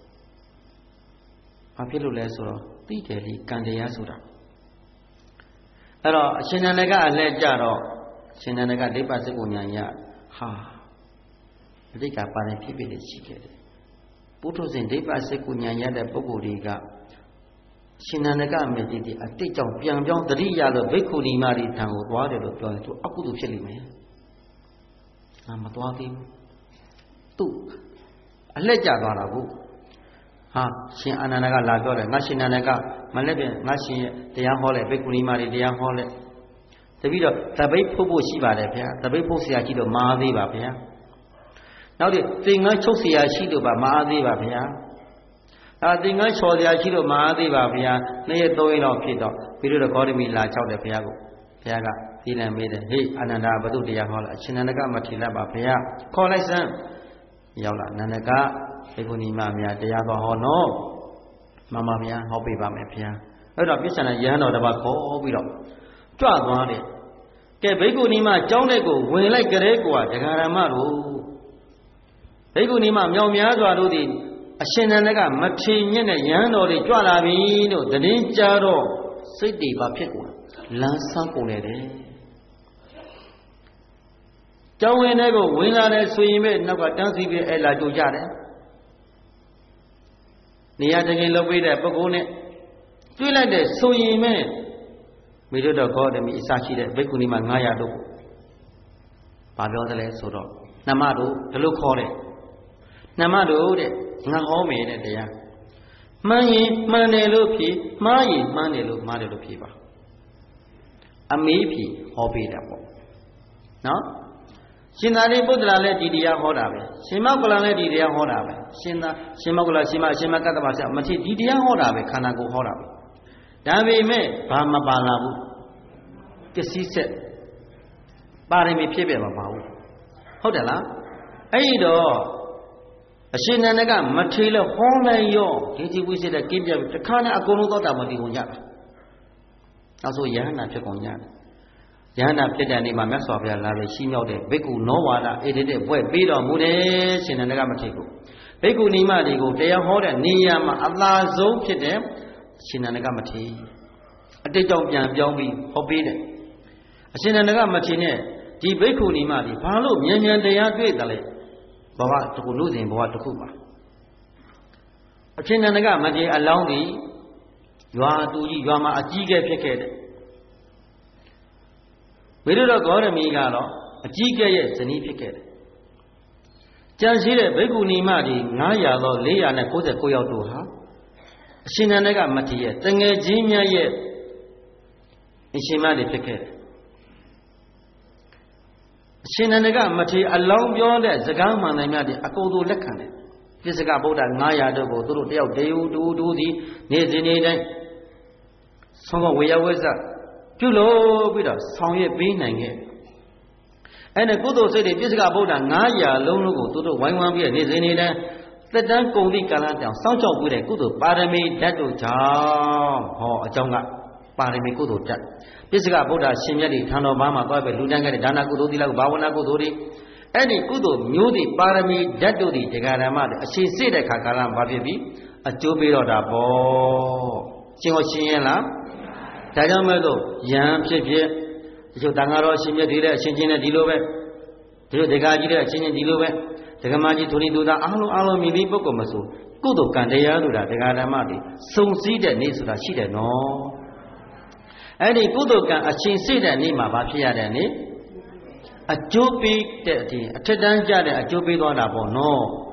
ဘာဖြစ်လို့လဲဆိုတော့သိတယ်လေကံတရားဆိုတာအဲ့တော့အရှင်နန္ဒကအလှည့်ကြတော့ရှင်နန္ဒကဒိဋ္ဌစကုညာရဟာအတိတ်ကပါရင်ဖြစ်ဖြစ်လေးရှိခဲ့တယ်ပုထုဇဉ်ဒိဋ္ဌစကုညာရတဲ့ပုဂ္ဂိုလ်တွေကရှင်နန္ဒကမေတ္တိအတိတ်ကြောင့်ပြန်ပြောင်းတတိယလို့ဘိက္ခုနီမတွေထံကိုသွားတယ်လို့ပြောတယ်သူအကုသိုလ်ဖြစ်လိမ့်မယ်ငါမသွားသေးဘူးသူအလှည့်ကျသွားတာကိုဟာရှင်အာနန္ဒကလာပြောတယ်ငါရှင်နန္ဒကမလည်းပြန်ငါရှင်ရဲ့တရားဟောလဲဘိက္ခုနီမတွေတရားဟောလဲတပည့်တော့တပိတ်ဖုတ်ဖို့ရှိပါတယ်ဗျာတပိတ်ဖုတ်ဆရာရှိတော့မအားသေးပါဗျာနောက်ဒီသင်္ကန်းချုပ်ဆရာရှိလို့ပါမအားသေးပါဗျာအာသင်္ကန်းချော်ဆရာရှိလို့မအားသေးပါဗျာနှစ်ရက်သုံးရက်တော့ဖြစ်တော့ပြီးတော့ဂေါတမီလာကြောက်တယ်ဘုရားကိုဘုရားကဒီလံမေးတယ်ဟေးအာနန္ဒာဘု து တရားဟောလားအရှင်နန္ဒကမထေရပါဘုရားခေါ်လိုက်စမ်းရောက်လာနန္ဒကဘေကုဏီမများတရားတော်ဟောနော်မမဗျာဟောပေးပါမယ်ဘုရားအဲ့တော့ပြစ္ဆန္ဒယဟန်တော်တစ်ပါးခေါ်ပြီးတော့ကြွသွားတယ်ကဲဘေကုဏီမကျောင်းတဲ့ကိုဝင်လိုက်ကြတဲ့ကွာဒကာရမတို့ဘေကုဏီမမြောင်များစွာတို့သည်အရှင်နန္ဒကမထေမြင့်တဲ့ယဟန်တော်တွေကြွလာပြီလို့တည်င်းကြတော့စိတ်တွေပါဖြစ်ကုန်လမ်းဆန်းကုန်လေတယ်ကျောင်းဝင်တဲ့ကိုဝင်လာတယ်ဆိုရင်ပဲနောက်ကတန်းစီပြီးအဲ့လာကြိုကြတယ်နေရာတကယ်လုပ်ပေးတဲ့ပုဂ္ဂိုလ်နဲ့တွေ့လိုက်တဲ့ဆိုရင်ပဲမိတို့တော့ခေါ်တယ်မိအစရှိတဲ့ဘိက္ခုနီမငါးရာတို့ဘာပြောသလဲဆိုတော့နှမတို့ဒီလိုခေါ်တယ်နှမတို့တဲ့ငါဟောမယ်တဲ့တရားမှန်ရင်မှန်တယ်လို့ဖြေမှားရင်မှန်တယ်လို့မှားတယ်လို့ဖြေပါအမေးဖြေဟောပေးတာပေါ့နော်ရှင်သာရိပုတ္တရာလည်းဒီတရားဟောတာပဲရှင်မောက္ကလလည်းဒီတရားဟောတာပဲရှင်သာရှင်မောက္ကလရှင်မရှင်မကတ္တဗဆရာမထေဒီတရားဟောတာပဲခန္ဓာကိုယ်ဟောတာပဲဒါပေမဲ့ဘာမပါလာဘူးပစ္စည်းဆက်ပါရမီဖြစ်ပြမှာပါဘူးဟုတ်တယ်လားအဲ့တော့အရှင်နန္ဒကမထေလဲဟောလိုက်ရောဒီကြည့်ဝိသေတဲ့ကိပြတခါနဲ့အကုန်လုံးသောတာပတိကုန်ကြတာနောက်ဆိုယဟန္တာဖြစ်ကုန်ကြတယ်ယဟန္တာဖြစ်တဲ့နေ့မှာမြတ်စွာဘုရားလာပြီးရှိမြောက်တဲ့ဘိက္ခုနောဝါဒအေဒီတဲ့ဘွဲ့ပြီးတော်မူတယ်ရှင်နန္ဒကမထေကိုဘိက္ခုနီမတွေကိုတရားဟောတဲ့နေရာမှာအသာဆုံးဖြစ်တဲ့ရှင်နန္ဒကမထေအတိတ်ကြောင့်ပြန်ပြောင်းပြီးဟောပေးတယ်အရှင်နန္ဒကမထေနဲ့ဒီဘိက္ခုနီမတွေဘာလို့မြန်မြန်တရားတွေ့တယ်လဲဘဝတစ်ခုလို့စဉ်ဘဝတစ်ခုပါအရှင်နန္ဒကမထေအလောင်းဒီရွာတူကြီးရွာမှာအကြီးကဲဖြစ်ခဲ့တယ်ဝိရုဒ္ဓဂေါရမီကတော့အကြီးကဲရဲ့ဇနီးဖြစ်ခဲ့တယ်ကြံရှိတဲ့ဘိက္ခုနီမတွေငါးရာသောလေးရာနဲ့ကိုးဆယ်ကိုးယောက်တို့ဟာအရှင်နန္ဒကမထေရဲ့တငယ်ချင်းများရဲ့အရှင်မတွေဖြစ်ခဲ့တယ်အရှင်နန္ဒကမထေအလောင်းပြောတဲ့စကားမှန်တယ်များတွေအကုန်တို့လက်ခံတယ်ပြစ္ဆကဗုဒ္ဓငါးရာတို့ကိုသူတို့တယောက်တေယူတူတူသည်နေ့စဉ်နေ့တိုင်းဆောင်းဝေယဝိဇ္ဇပြုလို့ပြီးတော့ဆောင်ရွက်ပေးနိုင်ခဲ့အဲ့ဒါကုသိုလ်စိတ်တွေပြစ္ဆကဗုဒ္ဓငါးရာလုံးလုံးကိုသူတို့ဝိုင်းဝန်းပြီးနေ့စဉ်နေ့တိုင်းသက်တမ်းကုန်သည့်ကာလတောင်စောင့်ကြောက်ပြီးတဲ့ကုသိုလ်ပါရမီဓာတ်တို့ကြောင့်ဟောအကြောင်းကပါရမီကုသိုလ်ဓာတ်ပြစ္ဆကဗုဒ္ဓရှင်မြတ်တွေထံတော်ဘာမှာသွားပဲလူတန်းခဲ့တဲ့ဒါနကုသိုလ်သီလဘာဝနာကုသိုလ်တွေအဲ့ဒီကုသိုလ်မျိုးတွေပါရမီဓာတ်တို့ဒီဒကာရမတွေအရှိစေတဲ့ခါကာလမှာဖြစ်ပြီးအကျိုးပေးတော့တာပေါ့ရှင်ဟောရှင်ရင်လားဒါကြောင့်မဲ့လို့ယံဖြစ်ဖြစ်ဒီလိုတန်ဃာတော်ရှင်မြတ်တွေတဲ့အရှင်ချင်းနဲ့ဒီလိုပဲဒီလိုဒကာကြီးတဲ့အရှင်ချင်းဒီလိုပဲဒကမကြီးထိုလီသူသားအားလုံးအားလုံးမြည်ပြီးပုဂ္ဂိုလ်မဆိုကုသိုလ်ကံတရားလို့တာဒကာဓမ္မတွေစုံစည်းတဲ့နေ့ဆိုတာရှိတယ်နော်အဲ့ဒီကုသိုလ်ကံအရှင်စေတဲ့နေ့မှာဘာဖြစ်ရတဲ့နေ့အကျိုးပေးတဲ့အတင်အထက်တန်းကြတဲ့အကျိုးပေးသွားတာပေါ့နော်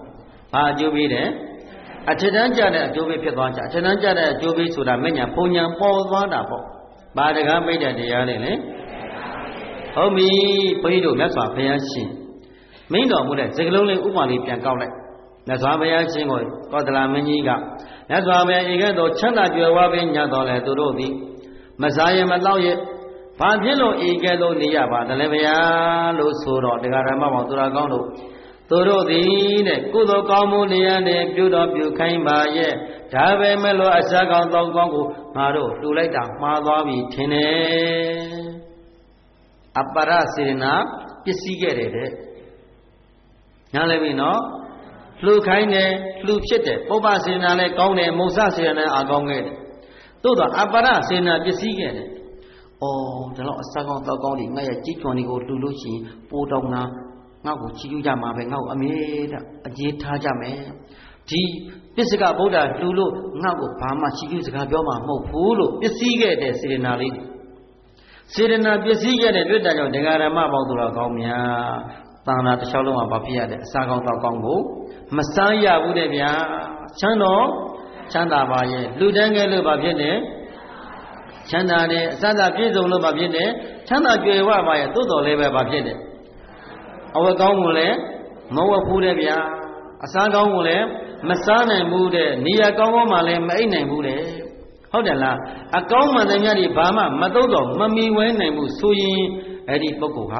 ဘာအကျိုးပေးတယ်အထက်တန်းကြတဲ့အကျိုးပေးဖြစ်သွားကြအထက်တန်းကြတဲ့အကျိုးပေးဆိုတာမညာပုံညာပေါ်သွားတာပေါ့ဘာတကားမိတ်တဲ့တရားလေးလေဟုတ်ပြီဘုန်းကြီးတို့မြတ်စွာဘုရားရှင်မင်းတော်မူတဲ့စကလုံးလေးဥပမာလေးပြန်ကောက်လိုက်မြတ်စွာဘုရားရှင်ကိုကောသလမင်းကြီးကမြတ်စွာဘုရားဧကတော်ချမ်းသာကြွယ်ဝပြီးညတော်လဲသူတို့သည်မစားရမတော့ရဘာဖြစ်လို့ဧကတော်နေရပါသလဲဗျာလို့ဆိုတော့တရားဓမ္မပေါင်းသူတော်ကောင်းတို့သူတို့သည်တဲ့ကုသိုလ်ကောင်းမှုနေရတဲ့ပြုတော်ပြုခိုင်းပါရဲ့ဒါပဲမဲ့လို့အစားကောင်းတောင်းကောင်းကိုငါတို့လှူလိုက်တာမှားသွားပြီထင်တယ်အပရစေနာပစ္စည်းခဲ့တယ်တဲ့ညာလည်းပြီနော်လှူခိုင်းတယ်လှူဖြစ်တယ်ပုပ္ပစေနာလည်းကောင်းတယ်မုံစစေနာလည်းအကောင်းခဲ့တယ်သို့တော့အပရစေနာပစ္စည်းခဲ့တယ်ဩဒါတော့အစားကောင်းတောင်းကောင်းတွေငါရဲ့ကြီးကျွမ်းတွေကိုလှူလို့ရှိရင်ပိုးတောင်းတာငါ့ကိုချီးကျူးကြမှာပဲငါ့ကိုအမြဲတမ်းအကျေးထားကြမယ်ဒီပစ္စကဗုဒ္ဓလူလို့ငါ့ကိုဘာမှချီးကျူးစကားပြောမှာမဟုတ်ဘူးလို့ပစ္စည်းခဲ့တဲ့စေရနာလေးစေရနာပစ္စည်းခဲ့တဲ့တွေ့တာကြောင့်ဒကာရမပေါင်းသူတော်ကောင်းများသာနာတစ်လျှောက်လုံးမှာဘာဖြစ်ရတဲ့အစာကောင်းတောက်ကောင်းကိုမစားရဘူးတဲ့ဗျာချမ်းတော်ချမ်းသာပါရဲ့လူတန်းကဲလို့ဘာဖြစ်နေချမ်းသာတယ်အစသာပြည့်စုံလို့ဘာဖြစ်နေချမ်းသာကြွယ်ဝပါရဲ့သို့တော်လည်းပဲဘာဖြစ်တယ်အဝတ်ကောင်းကိုလည်းမဝတ်ဘူးတဲ့ဗျာအစားကောင်းကိုလည်းမစားနိုင်ဘူးတဲ့နေရာကောင်းကောင်းမှလည်းမအိပ်နိုင်ဘူးတဲ့ဟုတ်တယ်လားအကောင်းမှန်တဲ့များတွေဘာမှမသုံးတော့မမီဝဲနိုင်ဘူးဆိုရင်အဲ့ဒီပုဂ္ဂိုလ်ဟာ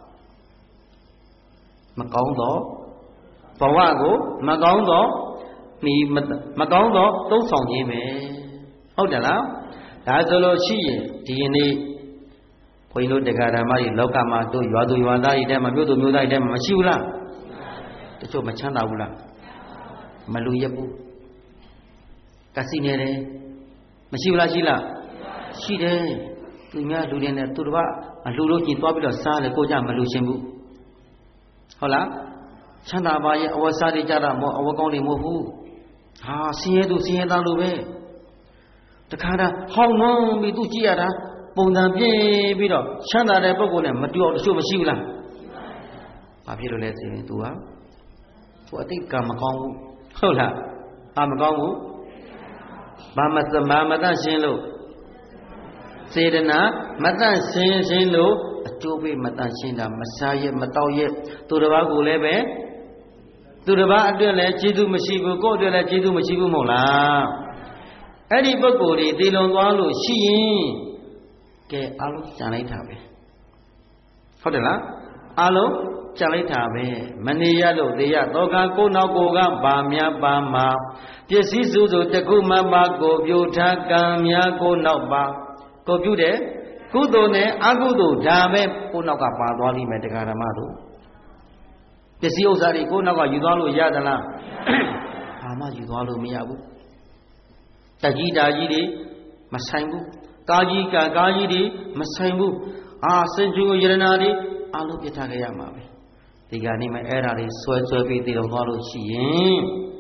မကောင်းတော့ဘဝကိုမကောင်းတော့မိမကောင်းတော့သုံးဆောင်ခြင်းပဲဟုတ်တယ်လားဒါဆိုလို့ရှိရင်ဒီနေ့ဘုန်းကြီးတို့တရားဓမ္မတွေလောကမှာတို့ရွာသူရွာသားတွေထဲမှာမြို့သူမြို့သားတွေထဲမှာမရှိဘူးလားတချို့မချမ်းသာဘူးလားမလူရဘူးကစီနေတယ်မရှိဘူးလားရှိလားရှိတယ်သူများလူတွေနဲ့သူတို့ကအလူလို့ကြည်သွားပြီးတော့စားတယ်ကိုကြမလူရှင်ဘူးဟုတ်လားချမ်းသာပါရဲ့အဝတ်စားတွေကြတာမဟုတ်အဝတ်ကောင်းတွေမဟုတ်ဘူးဟာဆင်းရဲသူဆင်းရဲသားလိုပဲတခါတည်းဟောင်းနှုံးပြီးသူကြည့်ရတာပုံစံပြင်းပြီးတော့ချမ်းသာတဲ့ပုဂ္ဂိုလ်နဲ့မတူအောင်တချို့မရှိဘူးလားဘာဖြစ်လို့လဲဆိုရင် तू ဟာ तू အတိတ်ကမကောင်းဘူးဟုတ်လားအာမကောင်းဘူးဘာမသမာမတတ်ရှင်းလို့စေတနာမတတ်ရှင်းရှင်းလို့အကျိုးပေးမတတ်ရှင်းတာမစားရမတောက်ရသူတစ်ပါးကိုလည်းပဲသူတစ်ပါးအတွက်လည်းကျေးဇူးမရှိဘူးကိုယ့်အတွက်လည်းကျေးဇူးမရှိဘူးမဟုတ်လားအဲ့ဒီပုဂ္ဂိုလ်တွေတည်လွန်သွားလို့ရှိရင်ကဲအလုံးကြံလိုက်တာပဲဟုတ်တယ်လားအလုံးကြံလိုက်တာပဲမနေရလို့တရားတော့ကကိုနောက်ကိုကဘာများပါမှာပစ္စည်းစုစုတကုမပါကိုပြုထားကံများကိုနောက်ပါကိုပြုတယ်ကုသိုလ်နဲ့အကုသိုလ်ဒါပဲကိုနောက်ကပါသွားလိမ့်မယ်တရားဓမ္မတို့ပစ္စည်းဥစ္စာတွေကိုနောက်ကယူသွားလို့ရသလားဘာမှယူသွားလို့မရဘူးတကြီးတာကြီးတွေမဆိုင်ဘူးကာကြီးကကာကြီးတွေမဆိုင်ဘူးအာစင်ကျူယရနာတွေအလုံးပြထားခဲ့ရမှာပဲဒီကနေ့မှအဲ့ဓာတွေဆွဲဆွဲပြီးတည်တော်သွားလို့ရှိရင်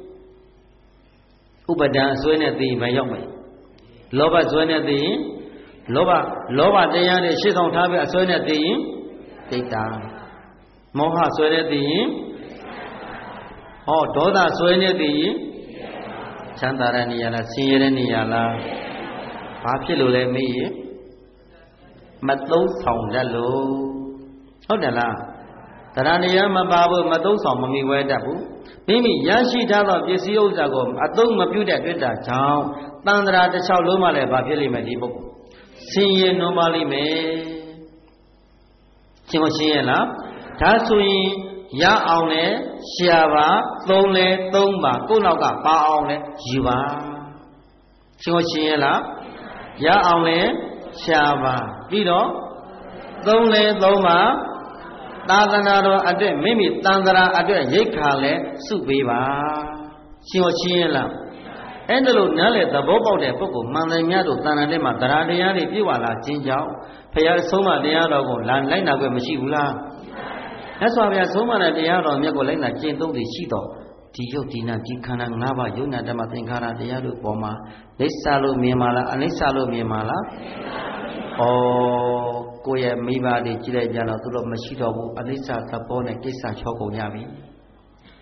ဥပဒံအစွဲနဲ့သိရင်မရောက်မယ်လောဘစွဲနဲ့သိရင်လောဘလောဘတရားနဲ့ရှေ့ဆောင်ထားပြီးအစွဲနဲ့သိရင်ဒိဋ္ဌာမောဟစွဲနဲ့သိရင်ဟောဒေါသစွဲနဲ့သိရင်ချမ်းသာတဲ့နေရာလားဆင်းရဲတဲ့နေရာလားဘာဖြစ်လို့လဲမေးရင်မသုံးဆောင်တတ်လို့ဟုတ်တယ်လားတရားတရားမပါဘူးမသုံးဆောင်မမိဝဲတတ်ဘူးမိမိရရှိထားသောပစ္စည်းဥစ္စာကိုအသုံးမပြုတဲ့တွေ့တာကြောင့်တန်ត្រာတစ်လျှောက်လုံးမှလည်းဘာဖြစ်လိမ့်မယ်ဒီပုဂ္ဂိုလ်ဆင်းရဲနှောပါလိမ့်မယ်ရှင်းမရှင်းရလားဒါဆိုရင်ရအောင်လဲရှာပါသုံးလဲသုံးပါကိုယ့်နောက်ကပါအောင်လဲယူပါရှင်းမရှင်းရလားရအောင်လဲရှာပါပြီးတော့သုံးလဲသုံးပါသာသနာတော်အတွက်မိမိတန်ត្រာအတွက်ရိတ်ခါလဲစုပေးပါရှင်းမရှင်းရလားအဲ့ဒါလို့နားလေသဘောပေါက်တဲ့ပုဂ္ဂိုလ်မှန်တယ်များတို့တဏ္ဍာထဲမှာတရားတရားတွေပြည့်ဝလာခြင်းကြောင့်ဘုရားဆုံးမတရားတော်ကိုလိုက်နာခွင့်မရှိဘူးလားမြတ်စွာဘုရားဆုံးမတဲ့တရားတော်မြတ်ကိုလိုက်နာကျင့်သုံးသည်ရှိတော်ဒီယုတ်ဒီနာဒီခန္ဓာ၅ပါးယုံနာဓမ္မသင်္ခါရတရားတို့ပေါ်မှာလိစ္ဆာလို့မြင်ပါလားအနိစ္စလို့မြင်ပါလားဩကိုယ့်ရဲ့မိဘတွေကြည့်လိုက်ကြတော့သူတို့မရှိတော့ဘူးအနိစ္စသဘောနဲ့ကိစ္စချောကုန်ကြပြီ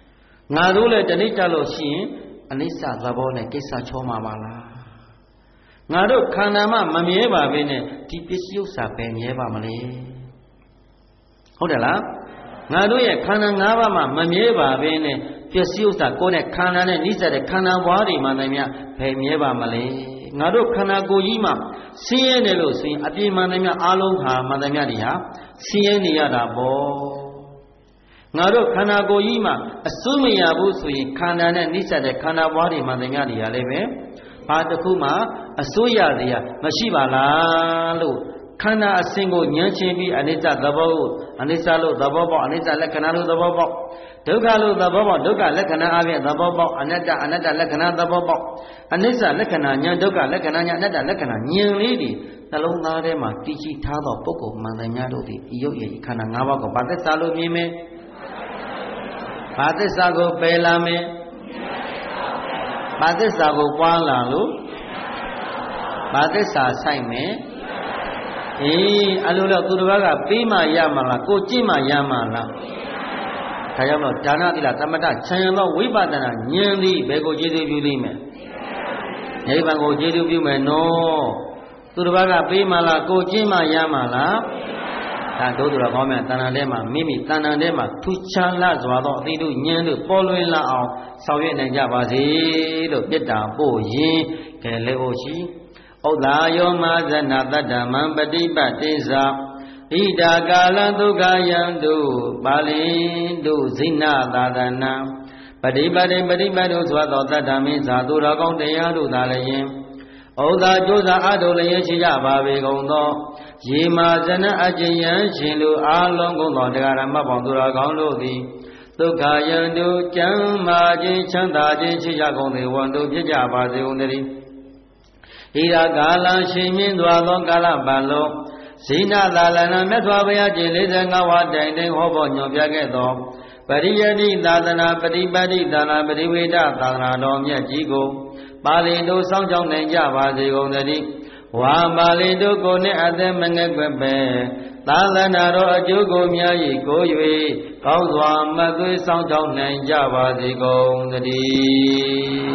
ငါတို့လည်းတနေ့ကြလို့ရှိရင်အနိစ္စသဘောနဲ့ကိစ္စချောမှာပါလားငါတို့ခန္ဓာမှမမြဲပါဘဲနဲ့ဒီပစ္စည်းဥစ္စာပဲမြဲပါမလဲဟုတ်တယ်လားငါတို့ရဲ့ခန္ဓာ၅ပါးမှမမြဲပါဘဲနဲ့ပစ္စည်းဥစ္စာကိုယ်နဲ့ခန္ဓာနဲ့နှိစတဲ့ခန္ဓာဘွားတွေမှတည်းများဘယ်မြဲပါမလဲငါတို့ခန္ဓာကိုယ်ကြီးမှဆင်းရဲတယ်လို့ဆိုရင်အပြင်းမှန်တည်းများအားလုံးဟာမှန်တည်းများတွေဟာဆင်းရဲနေရတာပေါ့ငါတို့ခန္ဓာကိုယ်ကြီးမှအစိုးမရဘူးဆိုရင်ခန္ဓာနဲ့နှိစတဲ့ခန္ဓာဘွားတွေမှတည်းများတွေကလည်းပဲဘာတစ်ခုမှအစိုးရစရာမရှိပါလားလို့ခန္ဓာအစဉ်ကိုဉာဏ်ချင်းပြီးအနိစ္စသဘောကိုအနိစ္စလို့သဘောပေါက်အနိစ္စလက္ခဏာလို့သဘောပေါက်ဒုက္ခလို့သဘောပေါက်ဒုက္ခလက္ခဏာအပြင်သဘောပေါက်အနတ္တအနတ္တလက္ခဏာသဘောပေါက်အနိစ္စလက္ခဏာဉာဏ်ဒုက္ခလက္ခဏာဉာဏ်အနတ္တလက္ခဏာဉာဏ်လေးတွေနှလုံးသားထဲမှာတည်ရှိထားသောပုဂ္ဂိုလ်မှန်တယ်များတို့သည်ဤရုပ်ရည်ခန္ဓာ၅ပါးကိုဘာသစ္စာလို့မြင်မယ်ဘာသစ္စာကိုပယ်လာမယ်ဘာသစ္စာကိုပွားလာလို့ဘာသစ္စာဆိုင်မယ်အေးအလိုတော့သူတစ်ပါးကပေးမှရမှာလားကိုကြည့်မှရမှာလားဒါကြောင့်တော့ဒါနသီလသမထခြံရသောဝိပဿနာဉာဏ်သည်ဘယ်ကိုကျေးဇူးပြုလိမ့်မယ်နိဗ္ဗာန်ကိုကျေးဇူးပြုမယ်နော်သူတစ်ပါးကပေးမှလားကိုကြည့်မှရမှာလားဒါတို့သူတော်ကောင်းများတဏ္ဍာထဲမှာမိမိတဏ္ဍာထဲမှာထူးခြားလာစွာသောအသိတို့ဉာဏ်တို့ပေါ်လွင်လာအောင်ဆောင်ရွက်နိုင်ကြပါစေလို့ပြစ်တာပို့ရင်ကဲလေဩရှိဩဒါယောမဇဏတတ္တမံပฏิပတ်တိဇာဣဒာကာလဒုက္ခယံတုပါဠိတုဇိနသာသနာပฏิပတ်တိပฏิပတ်တို့ဆိုသောတတ္တမိဇာသူတော်ကောင်းတရားတို့သာလည်းဩဒါကျိုးစာအထုလည်းရှိကြပါပေကုန်သောယေမာဇနအကျဉ်ယံရှင်လူအာလုံးကုန်သောတရားဓမ္မပေါင်းသူတော်ကောင်းတို့သည်ဒုက္ခယံတုကျမ်းမာခြင်းချမ်းသာခြင်းရှိကြကုန်သည်ဝန်တို့ဖြစ်ကြပါစေကုန်သတည်းဣရာကာလရှင်မြင့်စွာသောကာလပတ်လုံးဇိနသာလနာမြတ်စွာဘုရားကျင့်၄၅ဝါတိုင်တိုင်ဟောဖို့ညွှန်ပြခဲ့သောပရိယတိသာသနာပฏิပတ်တိသာသနာပရိဝေဒသာသနာတော်မြတ်ကြီးကိုပါဠိတို့စောင့်ကြောင်းနိုင်ကြပါစေကုန်သတည်းဝါပါဠိတို့ကိုနှင့်အသက်မငဲ့ွယ်ပဲသာသနာတော်အကျိုးကိုများ၏ကို၍ကောင်းစွာမသွေးစောင့်ကြောင်းနိုင်ကြပါစေကုန်သတည်း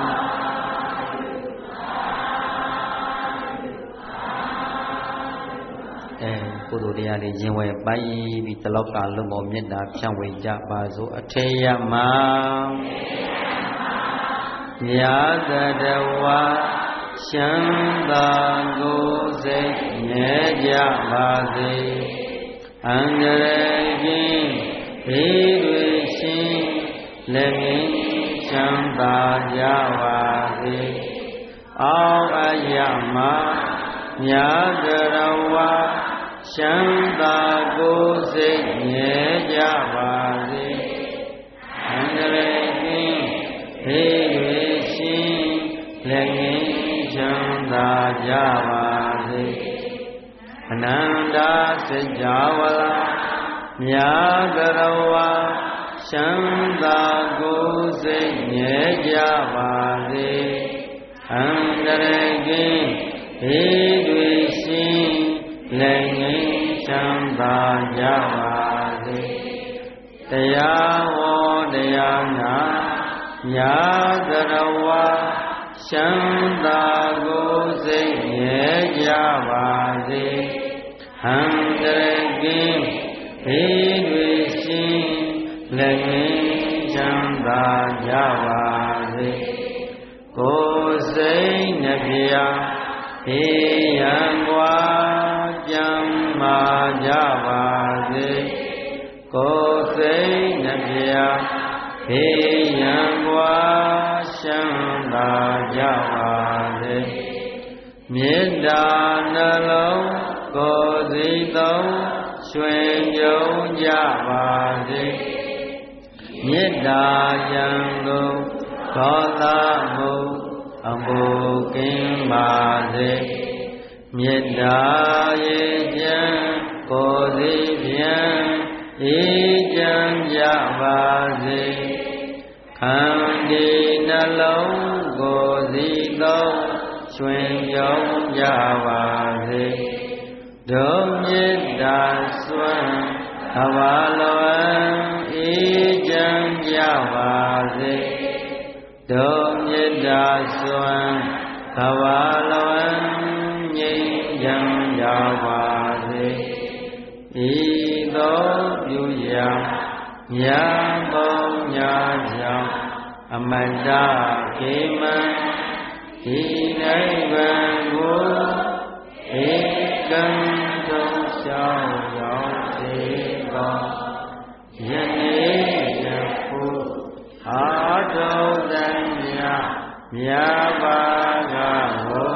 ကုသိုလ်တရားလေးရင်ဝယ်ပိုင်ပြီးတလောကလုံးပေါ်မေတ္တာဖြန့်ဝေကြပါစို့အထေယမညာတတဝါရှမ်းသာကိုယ်စိတ်မြဲကြပါစေအန္တရာယ်ကင်းဘေးတွေရှင်လက်ငင်းချမ်းသာကြပါစေအောက်အယမညာတရဝါရှမ်းသာကိုယ်စိတ်မြဲကြပါစေအန္တရာယ်ကင်းဘေးတွေရှင်လက်ငင်းချမ်းသာကြပါစေအနန္တစัจ java လာမြာကရဝါရှမ်းသာကိုယ်စိတ်မြဲကြပါစေအန္တရာယ်ကင်းဘေးတွေရှင်လက်ငင်းချမ်းသာကြပါစေတရားဟောတရားနာမြာကရဝါရှမ်းသာကိုယ်စိတ်မြဲကြပါစေအန္တရာယ်ကင်းဘေးတွေရှင်လက်ငင်းချမ်းသာကြပါစေကိုယ်စိတ်နှပြဘေးရန်ကွာကြမ်းမာကြပါစေကိုယ်စိတ်နှပြဘေးရန်ကွာရှမ်းသာကြပါစေမေတ္တာနှလုံးကိုယ်စီသုံးရွှင်ကြုံကြပါစေမေတ္တာရန်ကုန်ဒေါသမှုအမှုကင်းပါစေမေတ္တာရေချမ်းကိုယ်စီပြန်အေးချမ်းကြပါစေခန္ဒီနှလုံးကိုယ်စီသုံးရွှင်ကြုံကြပါစေဒုမေတ္တာစွမ်းအဘာလွန်အေးချမ်းကြပါစေဒုမေတ္တာစွမ်းကဘာလဝံငြိမ်းချမ်းကြပါစေဤသို့ပြုရာမြတ်ဘုံညာကြောင့်အမတ္တကေမံဒီနိဗ္ဗာန်ကိုဧကံတုံရှောင်းရောက်စေသောယနေ့ယခုအာထုံတန်မြတ်မြတ်ပါကကို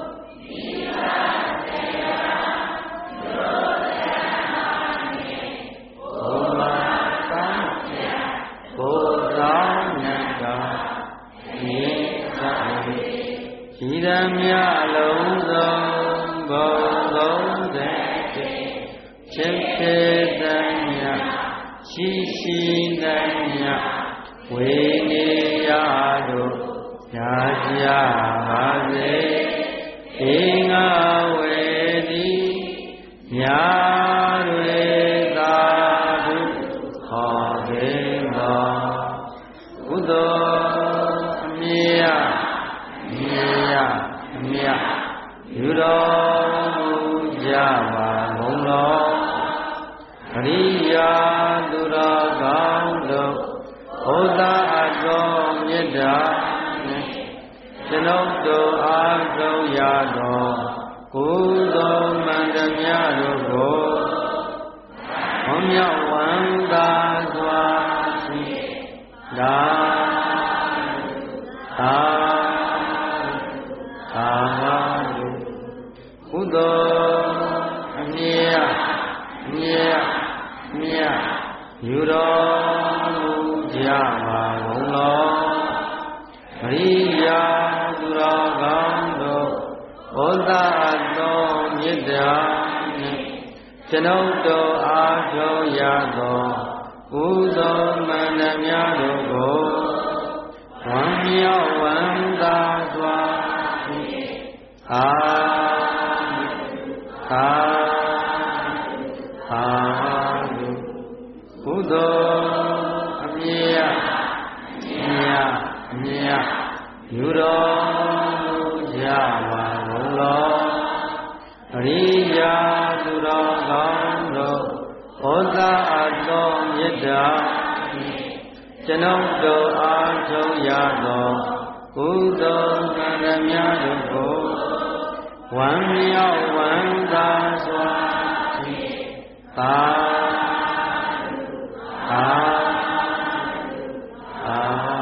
ဤရမြလုံးစုံဘုံလုံးတဲ့ချက်ဖြစ်တဲ့မြတ်ရှိရှိတဲ့မြတ်ဝေနေရတို့ညာကြပါစေဧငါဝေတိညာတွေသာဓုခေါ်ပေသောကုသိုလ်အမြတ်မြတ်မြတ်ယူတော်မူကြပါကုန်လောအရိယာသူတော်ကောင်းတို့ဘုရားအတော်မြတ်တာကျွန်ုပ်တို့အားထုတ်ရသောကုသိုလ်မှန်သမျှတို့ကိုဝမ်းမြောက်ဝမ်းသာစွာရှိသာသာသာကုသိုလ်အမြတ်မြတ်မြတ်ယူတော်မူကြပါကုန်လောပရိယာသူတော်ကောင်းတို့ဘုရားတော်မြတ်တာနှင့်ကျွန်ုပ်တို့အားထုတ်ရသောကုသိုလ်မှန်သမျှတို့ကိုဝမ်းမြောက်ဝမ်းသာစွာသာသာသာကုသိုလ်အမြတ်မြတ်မြတ်ယူတော်မူကြပါကုန်လောအရိယာသူတော်ကောင်းတို့ဘုရားအတော်မြတ်တာကျွန်ုပ်တို့အားထုတ်ရသောကုသိုလ်မှန်သမျှတို့ကိုဝမ်းမြောက်ဝမ်းသာစွာသာသာသာ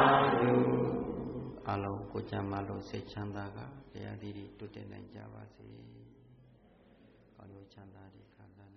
အလုံးကိုကြံမလို့စိတ်ချမ်းသာကတရားသီးတွေတိုးတက်နိုင်ကြပါစေ။ကောင်းကျိုးချမ်းသာတွေခံစား